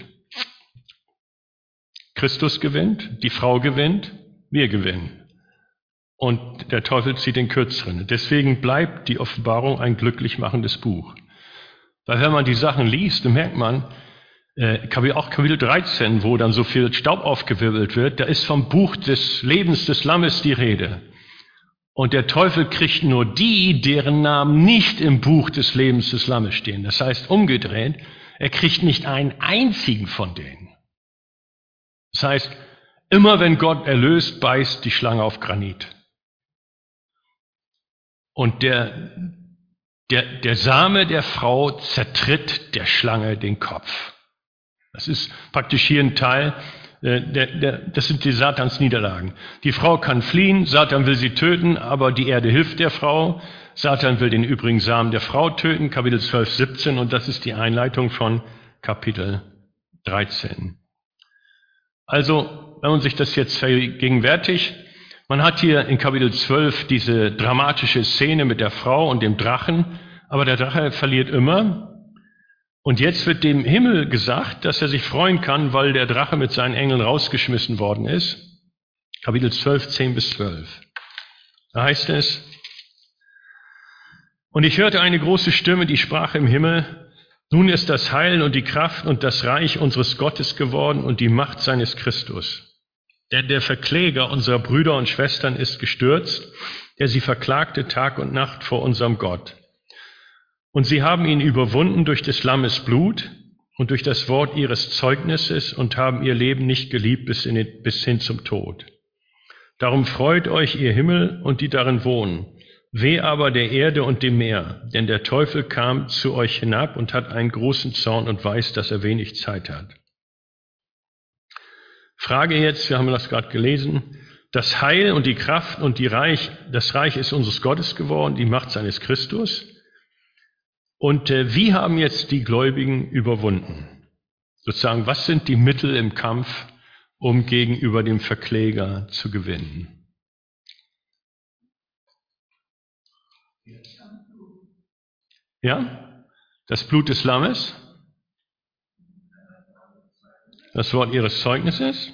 Christus gewinnt, die Frau gewinnt, wir gewinnen. Und der Teufel zieht den Kürzeren. Deswegen bleibt die Offenbarung ein glücklich machendes Buch. Weil wenn man die Sachen liest, dann merkt man, äh, auch Kapitel dreizehn, wo dann so viel Staub aufgewirbelt wird, da ist vom Buch des Lebens des Lammes die Rede. Und der Teufel kriegt nur die, deren Namen nicht im Buch des Lebens des Lammes stehen. Das heißt umgedreht, er kriegt nicht einen einzigen von denen. Das heißt, immer wenn Gott erlöst, beißt die Schlange auf Granit. Und der, der, der Same der Frau zertritt der Schlange den Kopf. Das ist praktisch hier ein Teil, äh, der, der, das sind die Satans Niederlagen. Die Frau kann fliehen, Satan will sie töten, aber die Erde hilft der Frau. Satan will den übrigen Samen der Frau töten, Kapitel zwölf, siebzehn, und das ist die Einleitung von Kapitel dreizehn. Also, wenn man sich das jetzt vergegenwärtigt, man hat hier in Kapitel zwölf diese dramatische Szene mit der Frau und dem Drachen, aber der Drache verliert immer. Und jetzt wird dem Himmel gesagt, dass er sich freuen kann, weil der Drache mit seinen Engeln rausgeschmissen worden ist. Kapitel zwölf, zehn bis zwölf. Da heißt es: Und ich hörte eine große Stimme, die sprach im Himmel: Nun ist das Heil und die Kraft und das Reich unseres Gottes geworden und die Macht seines Christus. Denn der Verkläger unserer Brüder und Schwestern ist gestürzt, der sie verklagte Tag und Nacht vor unserem Gott. Und sie haben ihn überwunden durch des Lammes Blut und durch das Wort ihres Zeugnisses und haben ihr Leben nicht geliebt bis, in den, bis hin zum Tod. Darum freut euch, ihr Himmel und die darin wohnen. Weh aber der Erde und dem Meer, denn der Teufel kam zu euch hinab und hat einen großen Zorn und weiß, dass er wenig Zeit hat. Frage jetzt, wir haben das gerade gelesen, das Heil und die Kraft und die Reich, das Reich ist unseres Gottes geworden, die Macht seines Christus. Und äh, wie haben jetzt die Gläubigen überwunden? Sozusagen, was sind die Mittel im Kampf, um gegenüber dem Verkläger zu gewinnen? Ja? Das Blut des Lammes? Das Wort ihres Zeugnisses?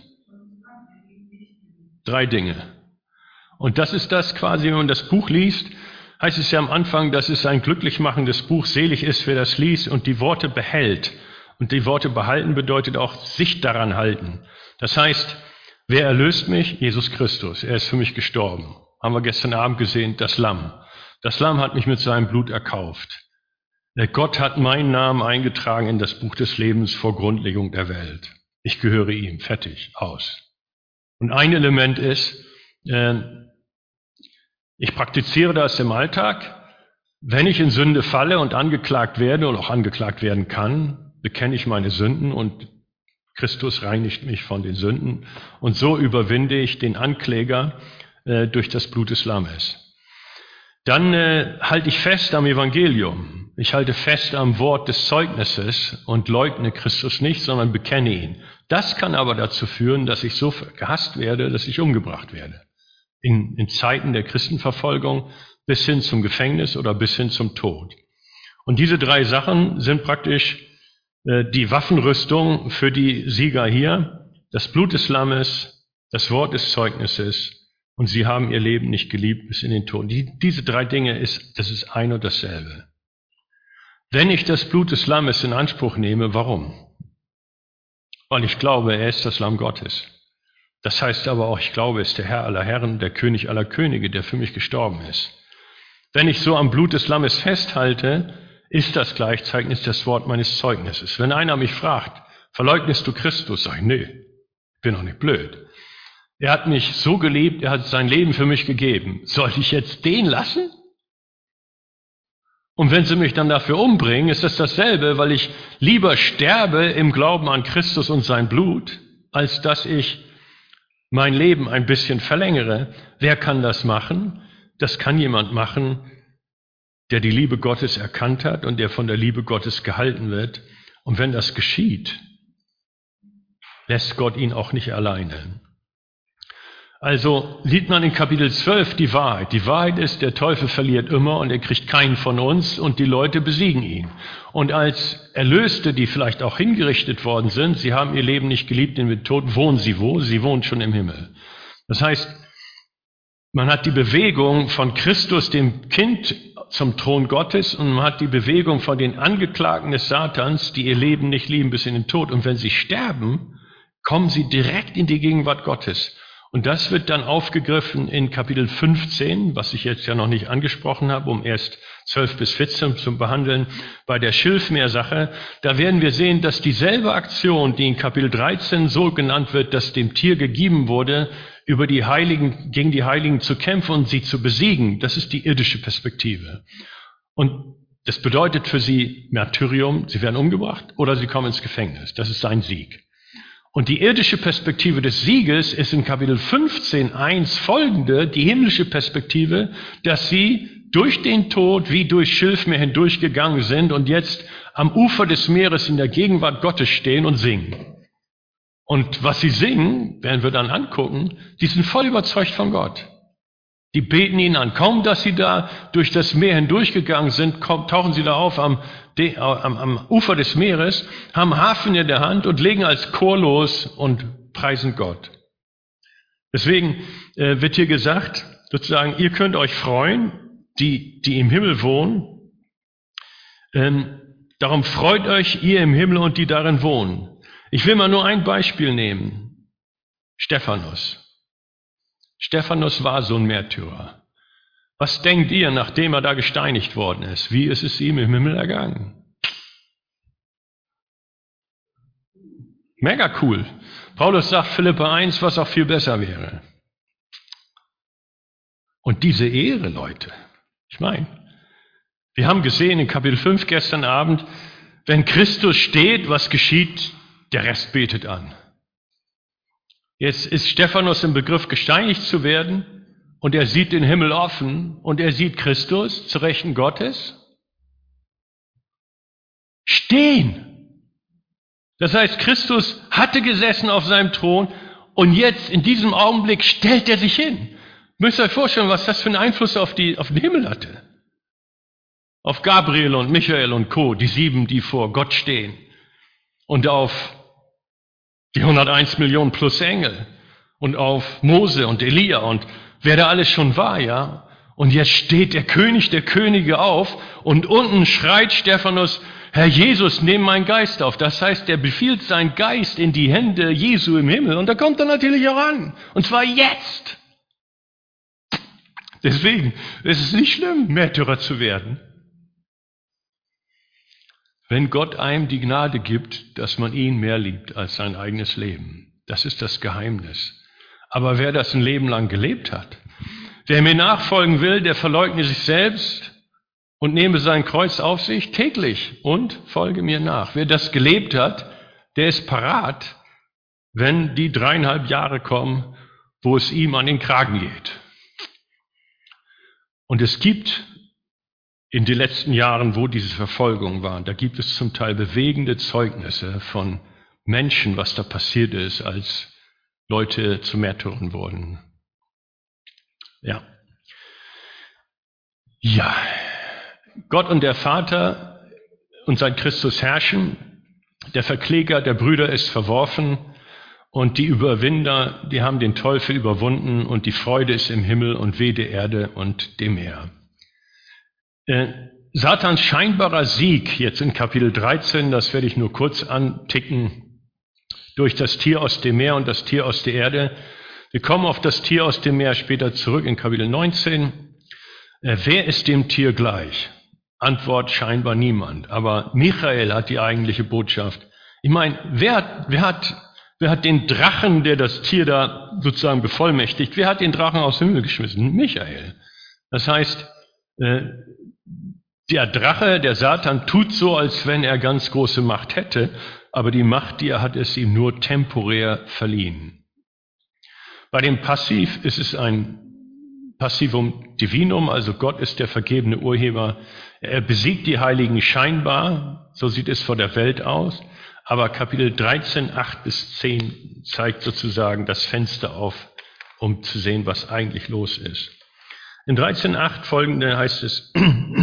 Drei Dinge. Und das ist das quasi, wenn man das Buch liest, heißt es ja am Anfang, das ist ein glücklich machendes Buch, selig ist, wer das liest und die Worte behält. Und die Worte behalten bedeutet auch sich daran halten. Das heißt, wer erlöst mich? Jesus Christus. Er ist für mich gestorben. Haben wir gestern Abend gesehen, das Lamm. Das Lamm hat mich mit seinem Blut erkauft. Gott hat meinen Namen eingetragen in das Buch des Lebens vor Grundlegung der Welt. Ich gehöre ihm, fertig, aus. Und ein Element ist, äh, ich praktiziere das im Alltag. Wenn ich in Sünde falle und angeklagt werde und auch angeklagt werden kann, bekenne ich meine Sünden und Christus reinigt mich von den Sünden. Und so überwinde ich den Ankläger äh, durch das Blut des Lammes. Dann äh, halte ich fest am Evangelium. Ich halte fest am Wort des Zeugnisses und leugne Christus nicht, sondern bekenne ihn. Das kann aber dazu führen, dass ich so gehasst werde, dass ich umgebracht werde. In, in Zeiten der Christenverfolgung bis hin zum Gefängnis oder bis hin zum Tod. Und diese drei Sachen sind praktisch äh, die Waffenrüstung für die Sieger hier. Das Blut des Lammes, das Wort des Zeugnisses und sie haben ihr Leben nicht geliebt bis in den Tod. Die, diese drei Dinge, ist, das ist ein und dasselbe. Wenn ich das Blut des Lammes in Anspruch nehme, warum? Weil ich glaube, er ist das Lamm Gottes. Das heißt aber auch, ich glaube, er ist der Herr aller Herren, der König aller Könige, der für mich gestorben ist. Wenn ich so am Blut des Lammes festhalte, ist das Gleichzeitig das Wort meines Zeugnisses. Wenn einer mich fragt, verleugnest du Christus? Sag ich, nee, ich bin doch nicht blöd. Er hat mich so geliebt, er hat sein Leben für mich gegeben. Soll ich jetzt den lassen? Und wenn sie mich dann dafür umbringen, ist das dasselbe, weil ich lieber sterbe im Glauben an Christus und sein Blut, als dass ich mein Leben ein bisschen verlängere. Wer kann das machen? Das kann jemand machen, der die Liebe Gottes erkannt hat und der von der Liebe Gottes gehalten wird. Und wenn das geschieht, lässt Gott ihn auch nicht alleine. Also sieht man in Kapitel zwölf die Wahrheit. Die Wahrheit ist, der Teufel verliert immer und er kriegt keinen von uns und die Leute besiegen ihn. Und als Erlöste, die vielleicht auch hingerichtet worden sind, sie haben ihr Leben nicht geliebt, den mit Tod, wohnen sie wo? Sie wohnen schon im Himmel. Das heißt, man hat die Bewegung von Christus, dem Kind, zum Thron Gottes und man hat die Bewegung von den Angeklagten des Satans, die ihr Leben nicht lieben bis in den Tod. Und wenn sie sterben, kommen sie direkt in die Gegenwart Gottes. Und das wird dann aufgegriffen in Kapitel fünfzehn, was ich jetzt ja noch nicht angesprochen habe, um erst zwölf bis vierzehn zu behandeln, bei der Schilfmeersache. Da werden wir sehen, dass dieselbe Aktion, die in Kapitel dreizehn so genannt wird, dass dem Tier gegeben wurde, über die Heiligen, gegen die Heiligen zu kämpfen und sie zu besiegen, das ist die irdische Perspektive. Und das bedeutet für sie Martyrium, sie werden umgebracht oder sie kommen ins Gefängnis. Das ist sein Sieg. Und die irdische Perspektive des Sieges ist in Kapitel fünfzehn eins folgende, die himmlische Perspektive, dass sie durch den Tod wie durch Schilfmeer hindurchgegangen sind und jetzt am Ufer des Meeres in der Gegenwart Gottes stehen und singen. Und was sie singen, werden wir dann angucken, die sind voll überzeugt von Gott. Die beten ihn an. Kaum, dass sie da durch das Meer hindurchgegangen sind, tauchen sie da auf am, am, am Ufer des Meeres, haben Hafen in der Hand und legen als Chor los und preisen Gott. Deswegen äh, wird hier gesagt, sozusagen, ihr könnt euch freuen, die, die im Himmel wohnen. Ähm, darum freut euch, ihr im Himmel und die darin wohnen. Ich will mal nur ein Beispiel nehmen. Stephanus. Stephanus war so ein Märtyrer. Was denkt ihr, nachdem er da gesteinigt worden ist? Wie ist es ihm im Himmel ergangen? Mega cool. Paulus sagt Philipper eins, was auch viel besser wäre. Und diese Ehre, Leute, ich meine, wir haben gesehen in Kapitel fünf gestern Abend, wenn Christus steht, was geschieht? Der Rest betet an. Jetzt ist Stephanus im Begriff, gesteinigt zu werden und er sieht den Himmel offen und er sieht Christus zu Rechten Gottes stehen. Das heißt, Christus hatte gesessen auf seinem Thron und jetzt in diesem Augenblick stellt er sich hin. Müsst ihr euch vorstellen, was das für einen Einfluss auf, die, auf den Himmel hatte. Auf Gabriel und Michael und Co., die sieben, die vor Gott stehen. Und auf die hunderteins Millionen plus Engel und auf Mose und Elia und wer da alles schon war, ja. Und jetzt steht der König der Könige auf und unten schreit Stephanus, Herr Jesus, nimm meinen Geist auf. Das heißt, er befiehlt seinen Geist in die Hände Jesu im Himmel und da kommt er natürlich auch an. Und zwar jetzt. Deswegen ist es nicht schlimm, Märtyrer zu werden. Wenn Gott einem die Gnade gibt, dass man ihn mehr liebt als sein eigenes Leben. Das ist das Geheimnis. Aber wer das ein Leben lang gelebt hat, wer mir nachfolgen will, der verleugne sich selbst und nehme sein Kreuz auf sich täglich und folge mir nach. Wer das gelebt hat, der ist parat, wenn die dreieinhalb Jahre kommen, wo es ihm an den Kragen geht. Und es gibt in den letzten Jahren, wo diese Verfolgung war, da gibt es zum Teil bewegende Zeugnisse von Menschen, was da passiert ist, als Leute zu Märtyrern wurden. Ja. Ja. Gott und der Vater und sein Christus herrschen. Der Verkläger der Brüder ist verworfen und die Überwinder, die haben den Teufel überwunden und die Freude ist im Himmel und weh der Erde und dem Meer. Äh, Satans scheinbarer Sieg, jetzt in Kapitel dreizehn, das werde ich nur kurz anticken, durch das Tier aus dem Meer und das Tier aus der Erde. Wir kommen auf das Tier aus dem Meer später zurück in Kapitel neunzehn. Äh, wer ist dem Tier gleich? Antwort scheinbar niemand. Aber Michael hat die eigentliche Botschaft. Ich meine, wer hat, wer hat, wer hat den Drachen, der das Tier da sozusagen bevollmächtigt, wer hat den Drachen aus dem Himmel geschmissen? Michael. Das heißt, äh, der Drache, der Satan, tut so, als wenn er ganz große Macht hätte, aber die Macht, die er hat, ist ihm nur temporär verliehen. Bei dem Passiv ist es ein Passivum Divinum, also Gott ist der vergebene Urheber. Er besiegt die Heiligen scheinbar, so sieht es vor der Welt aus, aber Kapitel dreizehn, acht bis zehn zeigt sozusagen das Fenster auf, um zu sehen, was eigentlich los ist. In dreizehn, acht folgende heißt es,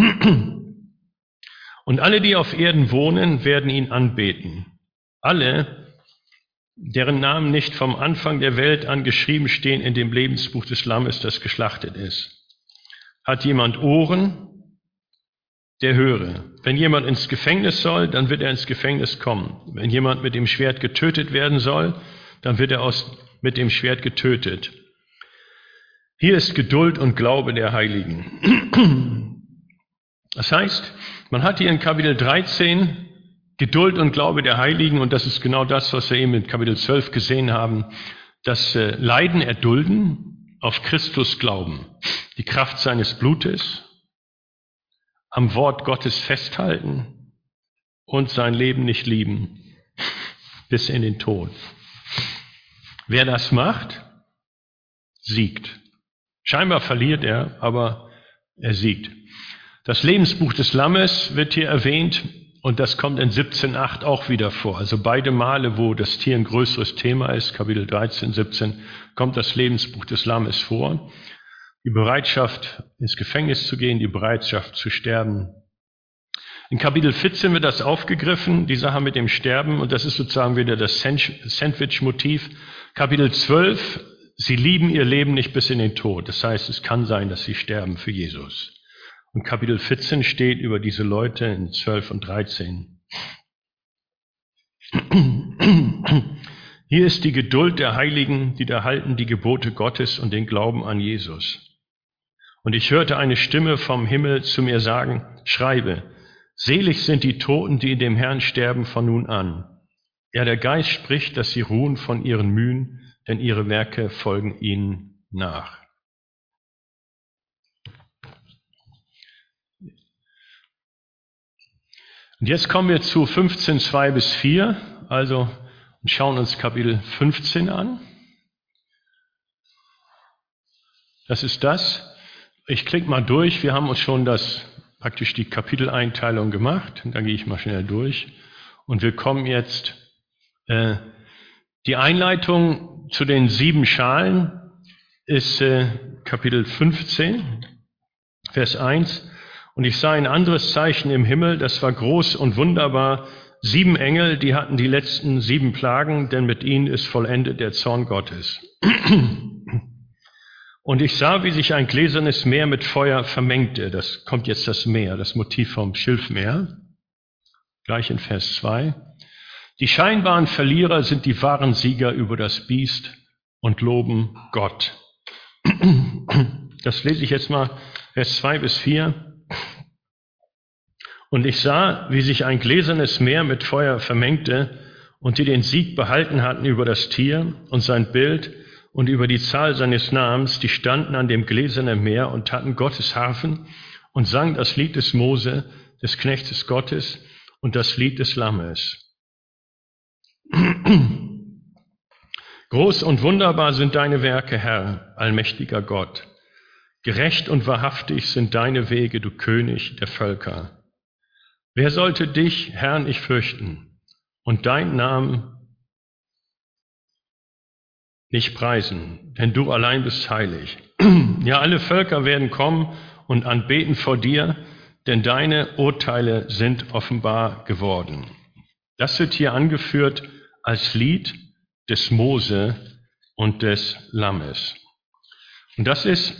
und alle, die auf Erden wohnen, werden ihn anbeten. Alle, deren Namen nicht vom Anfang der Welt an geschrieben stehen in dem Lebensbuch des Lammes, das geschlachtet ist. Hat jemand Ohren, der höre. Wenn jemand ins Gefängnis soll, dann wird er ins Gefängnis kommen. Wenn jemand mit dem Schwert getötet werden soll, dann wird er aus, mit dem Schwert getötet. Hier ist Geduld und Glaube der Heiligen. Das heißt, man hat hier in Kapitel dreizehn Geduld und Glaube der Heiligen, und das ist genau das, was wir eben in Kapitel zwölf gesehen haben, das äh, Leiden erdulden, auf Christus glauben, die Kraft seines Blutes, am Wort Gottes festhalten und sein Leben nicht lieben, bis in den Tod. Wer das macht, siegt. Scheinbar verliert er, aber er siegt. Das Lebensbuch des Lammes wird hier erwähnt, und das kommt in siebzehn acht auch wieder vor. Also beide Male, wo das Tier ein größeres Thema ist, Kapitel dreizehn, siebzehn, kommt das Lebensbuch des Lammes vor. Die Bereitschaft, ins Gefängnis zu gehen, die Bereitschaft zu sterben. In Kapitel vierzehn wird das aufgegriffen, die Sache mit dem Sterben, und das ist sozusagen wieder das Sandwich-Motiv. Kapitel zwölf, sie lieben ihr Leben nicht bis in den Tod. Das heißt, es kann sein, dass sie sterben für Jesus. Und Kapitel vierzehn steht über diese Leute in zwölf und dreizehn. Hier ist die Geduld der Heiligen, die da halten die Gebote Gottes und den Glauben an Jesus. Und ich hörte eine Stimme vom Himmel zu mir sagen, schreibe, selig sind die Toten, die in dem Herrn sterben von nun an. Ja, der Geist spricht, dass sie ruhen von ihren Mühen, denn ihre Werke folgen ihnen nach. Und jetzt kommen wir zu fünfzehn, zwei bis vier, also und schauen uns Kapitel fünfzehn an. Das ist das. Ich klicke mal durch. Wir haben uns schon das, praktisch die Kapiteleinteilung gemacht. Und dann gehe ich mal schnell durch. Und wir kommen jetzt, äh, die Einleitung zu den sieben Schalen ist äh, Kapitel fünfzehn, Vers eins. Und ich sah ein anderes Zeichen im Himmel, das war groß und wunderbar. Sieben Engel, die hatten die letzten sieben Plagen, denn mit ihnen ist vollendet der Zorn Gottes. Und ich sah, wie sich ein gläsernes Meer mit Feuer vermengte. Das kommt jetzt das Meer, das Motiv vom Schilfmeer. Gleich in Vers zwei. Die scheinbaren Verlierer sind die wahren Sieger über das Biest und loben Gott. Das lese ich jetzt mal, Vers zwei bis vier. Und ich sah, wie sich ein gläsernes Meer mit Feuer vermengte und die den Sieg behalten hatten über das Tier und sein Bild und über die Zahl seines Namens, die standen an dem gläsernen Meer und hatten Gottes Harfen und sangen das Lied des Mose, des Knechtes Gottes und das Lied des Lammes. Groß und wunderbar sind deine Werke, Herr, allmächtiger Gott. Gerecht und wahrhaftig sind deine Wege, du König der Völker. Wer sollte dich, Herr, nicht fürchten und deinen Namen nicht preisen, denn du allein bist heilig. Ja, alle Völker werden kommen und anbeten vor dir, denn deine Urteile sind offenbar geworden. Das wird hier angeführt als Lied des Mose und des Lammes. Und das ist,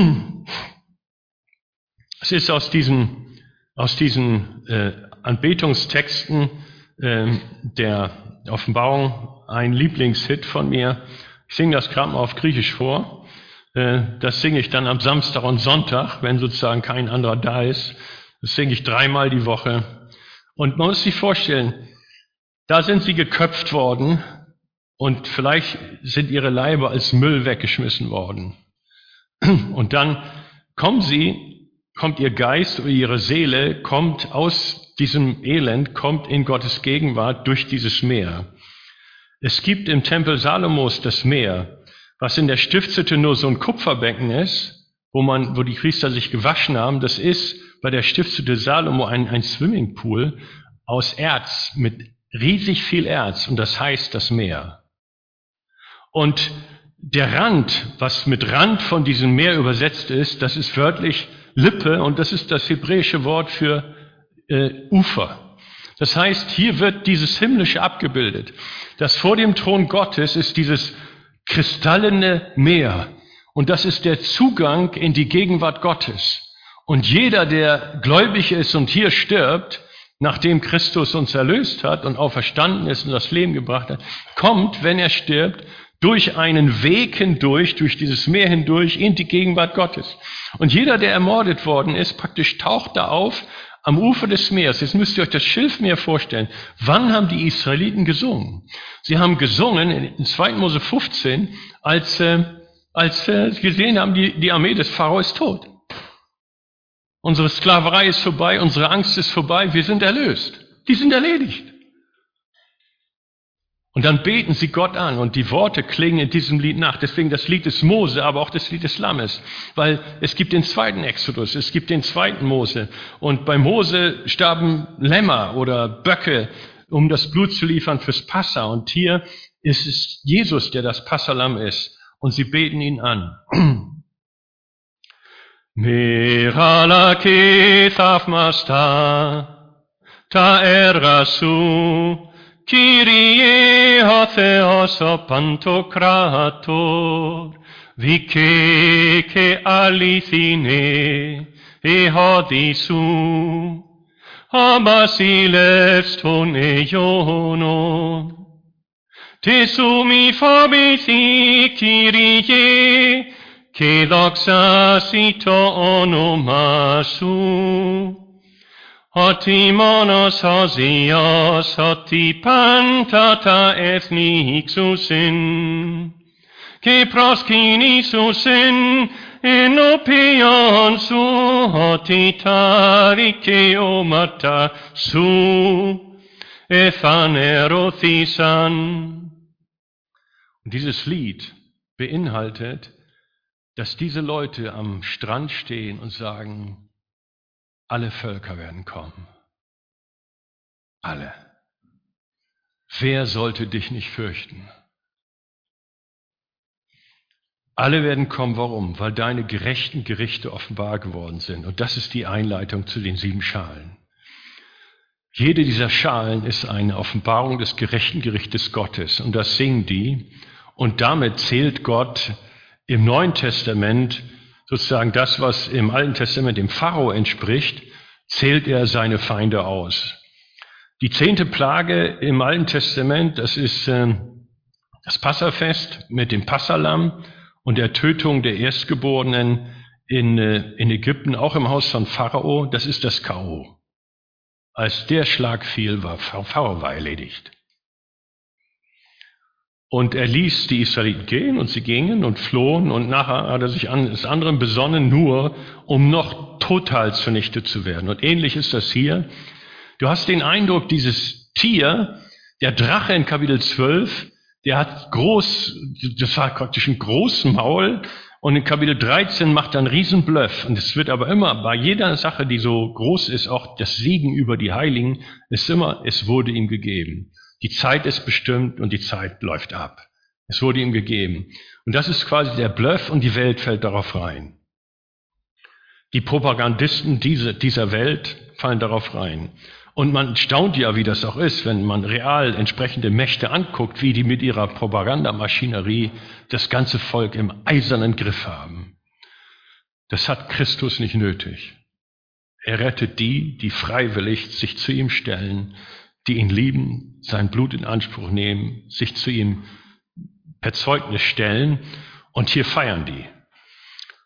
es ist aus diesen, aus diesen äh, Anbetungstexten äh, der Offenbarung ein Lieblingshit von mir. Ich singe das gerade mal auf Griechisch vor. Das singe ich dann am Samstag und Sonntag, wenn sozusagen kein anderer da ist. Das singe ich dreimal die Woche. Und man muss sich vorstellen, da sind sie geköpft worden und vielleicht sind ihre Leiber als Müll weggeschmissen worden. Und dann kommen sie, kommt ihr Geist oder ihre Seele, kommt aus diesem Elend, kommt in Gottes Gegenwart durch dieses Meer. Es gibt im Tempel Salomos das Meer, was in der Stiftshütte nur so ein Kupferbecken ist, wo man, wo die Priester sich gewaschen haben. Das ist bei der Stiftshütte Salomo ein, ein Swimmingpool aus Erz, mit riesig viel Erz, und das heißt das Meer. Und der Rand, was mit Rand von diesem Meer übersetzt ist, das ist wörtlich Lippe, und das ist das hebräische Wort für äh, Ufer. Das heißt, hier wird dieses Himmlische abgebildet. Das vor dem Thron Gottes ist dieses kristallene Meer. Und das ist der Zugang in die Gegenwart Gottes. Und jeder, der gläubig ist und hier stirbt, nachdem Christus uns erlöst hat und auferstanden ist und das Leben gebracht hat, kommt, wenn er stirbt, durch einen Weg hindurch, durch dieses Meer hindurch, in die Gegenwart Gottes. Und jeder, der ermordet worden ist, praktisch taucht da auf am Ufer des Meeres. Jetzt müsst ihr euch das Schilfmeer vorstellen. Wann haben die Israeliten gesungen? Sie haben gesungen in zweiten Mose fünfzehn, als, äh, als äh, sie gesehen haben, die, die Armee des Pharao ist tot. Unsere Sklaverei ist vorbei, unsere Angst ist vorbei, wir sind erlöst. Die sind erledigt. Und dann beten sie Gott an und die Worte klingen in diesem Lied nach. Deswegen das Lied des Mose, aber auch das Lied des Lammes. Weil es gibt den zweiten Exodus, es gibt den zweiten Mose. Und bei Mose starben Lämmer oder Böcke, um das Blut zu liefern fürs Passa. Und hier ist es Jesus, der das Passalamm ist. Und sie beten ihn an. Mera ke thafmasta ta erasu Kyrie hatheos pantokrator, vike ke alithine e hadisu, abasilevston e jonon. Tesumi fabithi Kyrie, ke doxasito onomasu. Hoti monos hosios, hoti pantata ethnixusin, ke proskinisusin, enopion su, hoti tarike omata su, ephanerothisan. Und dieses Lied beinhaltet, dass diese Leute am Strand stehen und sagen, alle Völker werden kommen. Alle. Wer sollte dich nicht fürchten? Alle werden kommen. Warum? Weil deine gerechten Gerichte offenbar geworden sind. Und das ist die Einleitung zu den sieben Schalen. Jede dieser Schalen ist eine Offenbarung des gerechten Gerichtes Gottes. Und das singen die. Und damit zählt Gott im Neuen Testament sozusagen das, was im Alten Testament dem Pharao entspricht, zählt er seine Feinde aus. Die zehnte Plage im Alten Testament, das ist äh, das Passafest mit dem Passalamm und der Tötung der Erstgeborenen in, äh, in Ägypten, auch im Haus von Pharao, das ist das K O. Als der Schlag fiel, war Pharao war erledigt. Und er ließ die Israeliten gehen und sie gingen und flohen und nachher hat er sich an das andere besonnen, nur um noch total zunichte zu werden. Und ähnlich ist das hier. Du hast den Eindruck, dieses Tier, der Drache in Kapitel zwölf, der hat groß, das war praktisch ein großes Maul und in Kapitel dreizehn macht er einen riesen Bluff. Und es wird aber immer, bei jeder Sache, die so groß ist, auch das Siegen über die Heiligen, ist immer, es wurde ihm gegeben. Die Zeit ist bestimmt und die Zeit läuft ab. Es wurde ihm gegeben. Und das ist quasi der Bluff und die Welt fällt darauf rein. Die Propagandisten dieser, dieser Welt fallen darauf rein. Und man staunt ja, wie das auch ist, wenn man real entsprechende Mächte anguckt, wie die mit ihrer Propagandamaschinerie das ganze Volk im eisernen Griff haben. Das hat Christus nicht nötig. Er rettet die, die freiwillig sich zu ihm stellen, die ihn lieben, sein Blut in Anspruch nehmen, sich zu ihm per Zeugnis stellen. Und hier feiern die.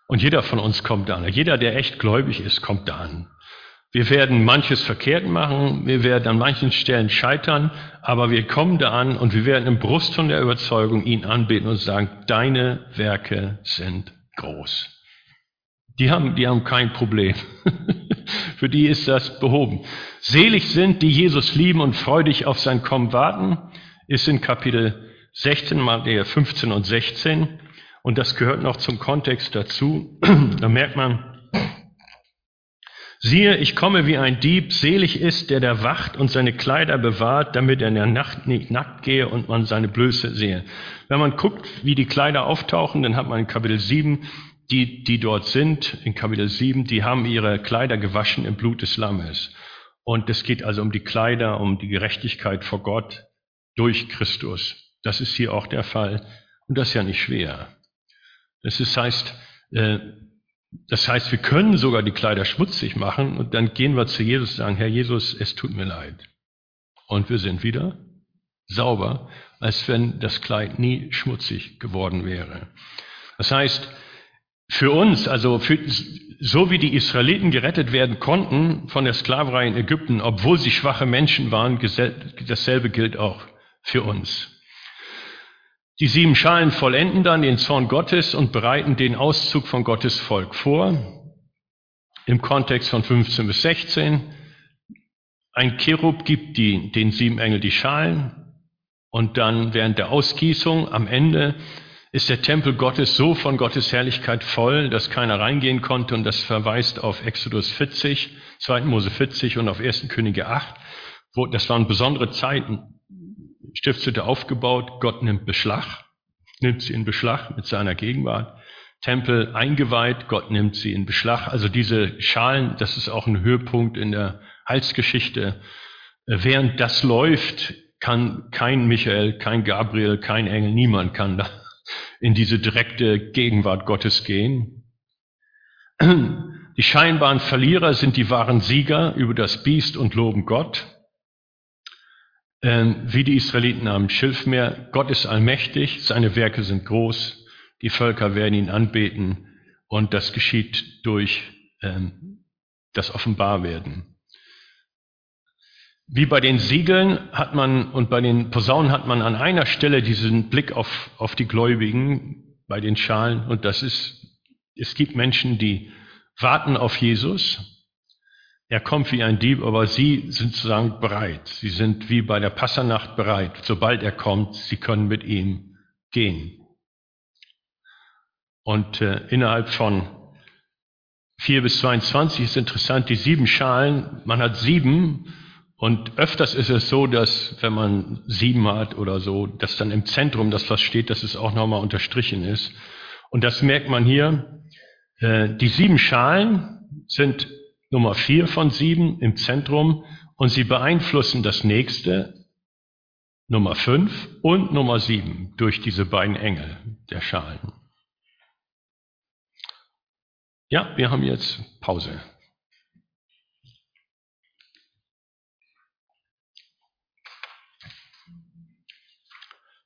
Und jeder von uns kommt da an. Jeder, der echt gläubig ist, kommt da an. Wir werden manches verkehrt machen, wir werden an manchen Stellen scheitern, aber wir kommen da an und wir werden im Brust von der Überzeugung ihn anbeten und sagen, deine Werke sind groß. Die haben, die haben kein Problem. Für die ist das behoben. Selig sind, die Jesus lieben und freudig auf sein Kommen warten, ist in Kapitel sechzehn, Matthäus fünfzehn und sechzehn. Und das gehört noch zum Kontext dazu. Da merkt man, siehe, ich komme wie ein Dieb, selig ist, der da wacht und seine Kleider bewahrt, damit er in der Nacht nicht nackt gehe und man seine Blöße sehe. Wenn man guckt, wie die Kleider auftauchen, dann hat man in Kapitel sieben, die, die dort sind, in Kapitel sieben, die haben ihre Kleider gewaschen im Blut des Lammes. Und es geht also um die Kleider, um die Gerechtigkeit vor Gott durch Christus. Das ist hier auch der Fall. Und das ist ja nicht schwer. Das ist, heißt, äh, Das heißt, wir können sogar die Kleider schmutzig machen und dann gehen wir zu Jesus und sagen, Herr Jesus, es tut mir leid. Und wir sind wieder sauber, als wenn das Kleid nie schmutzig geworden wäre. Das heißt, für uns, also für, so wie die Israeliten gerettet werden konnten von der Sklaverei in Ägypten, obwohl sie schwache Menschen waren, dasselbe gilt auch für uns. Die sieben Schalen vollenden dann den Zorn Gottes und bereiten den Auszug von Gottes Volk vor. Im Kontext von fünfzehn bis sechzehn. Ein Cherub gibt die, den sieben Engel die Schalen und dann während der Ausgießung am Ende ist der Tempel Gottes so von Gottes Herrlichkeit voll, dass keiner reingehen konnte und das verweist auf Exodus vierzig, zweiten Mose vierzig und auf ersten Könige acht. Wo, das waren besondere Zeiten. Stiftshütte aufgebaut, Gott nimmt Beschlag, nimmt sie in Beschlag mit seiner Gegenwart. Tempel eingeweiht, Gott nimmt sie in Beschlag. Also diese Schalen, das ist auch ein Höhepunkt in der Heilsgeschichte. Während das läuft, kann kein Michael, kein Gabriel, kein Engel, niemand kann da in diese direkte Gegenwart Gottes gehen. Die scheinbaren Verlierer sind die wahren Sieger über das Biest und loben Gott. Wie die Israeliten am Schilfmeer, Gott ist allmächtig, seine Werke sind groß, die Völker werden ihn anbeten und das geschieht durch ähm, das Offenbarwerden. Wie bei den Siegeln hat man und bei den Posaunen hat man an einer Stelle diesen Blick auf, auf die Gläubigen bei den Schalen und das ist, es gibt Menschen, die warten auf Jesus. Er kommt wie ein Dieb, aber sie sind sozusagen bereit. Sie sind wie bei der Passernacht bereit. Sobald er kommt, sie können mit ihm gehen. Und äh, innerhalb von vier bis zweiundzwanzig ist interessant, die sieben Schalen, man hat sieben und öfters ist es so, dass wenn man sieben hat oder so, dass dann im Zentrum das, was steht, dass es auch nochmal unterstrichen ist. Und das merkt man hier. Äh, die sieben Schalen sind Nummer vier von sieben im Zentrum und sie beeinflussen das nächste, Nummer fünf und Nummer sieben durch diese beiden Engel der Schalen. Ja, wir haben jetzt Pause.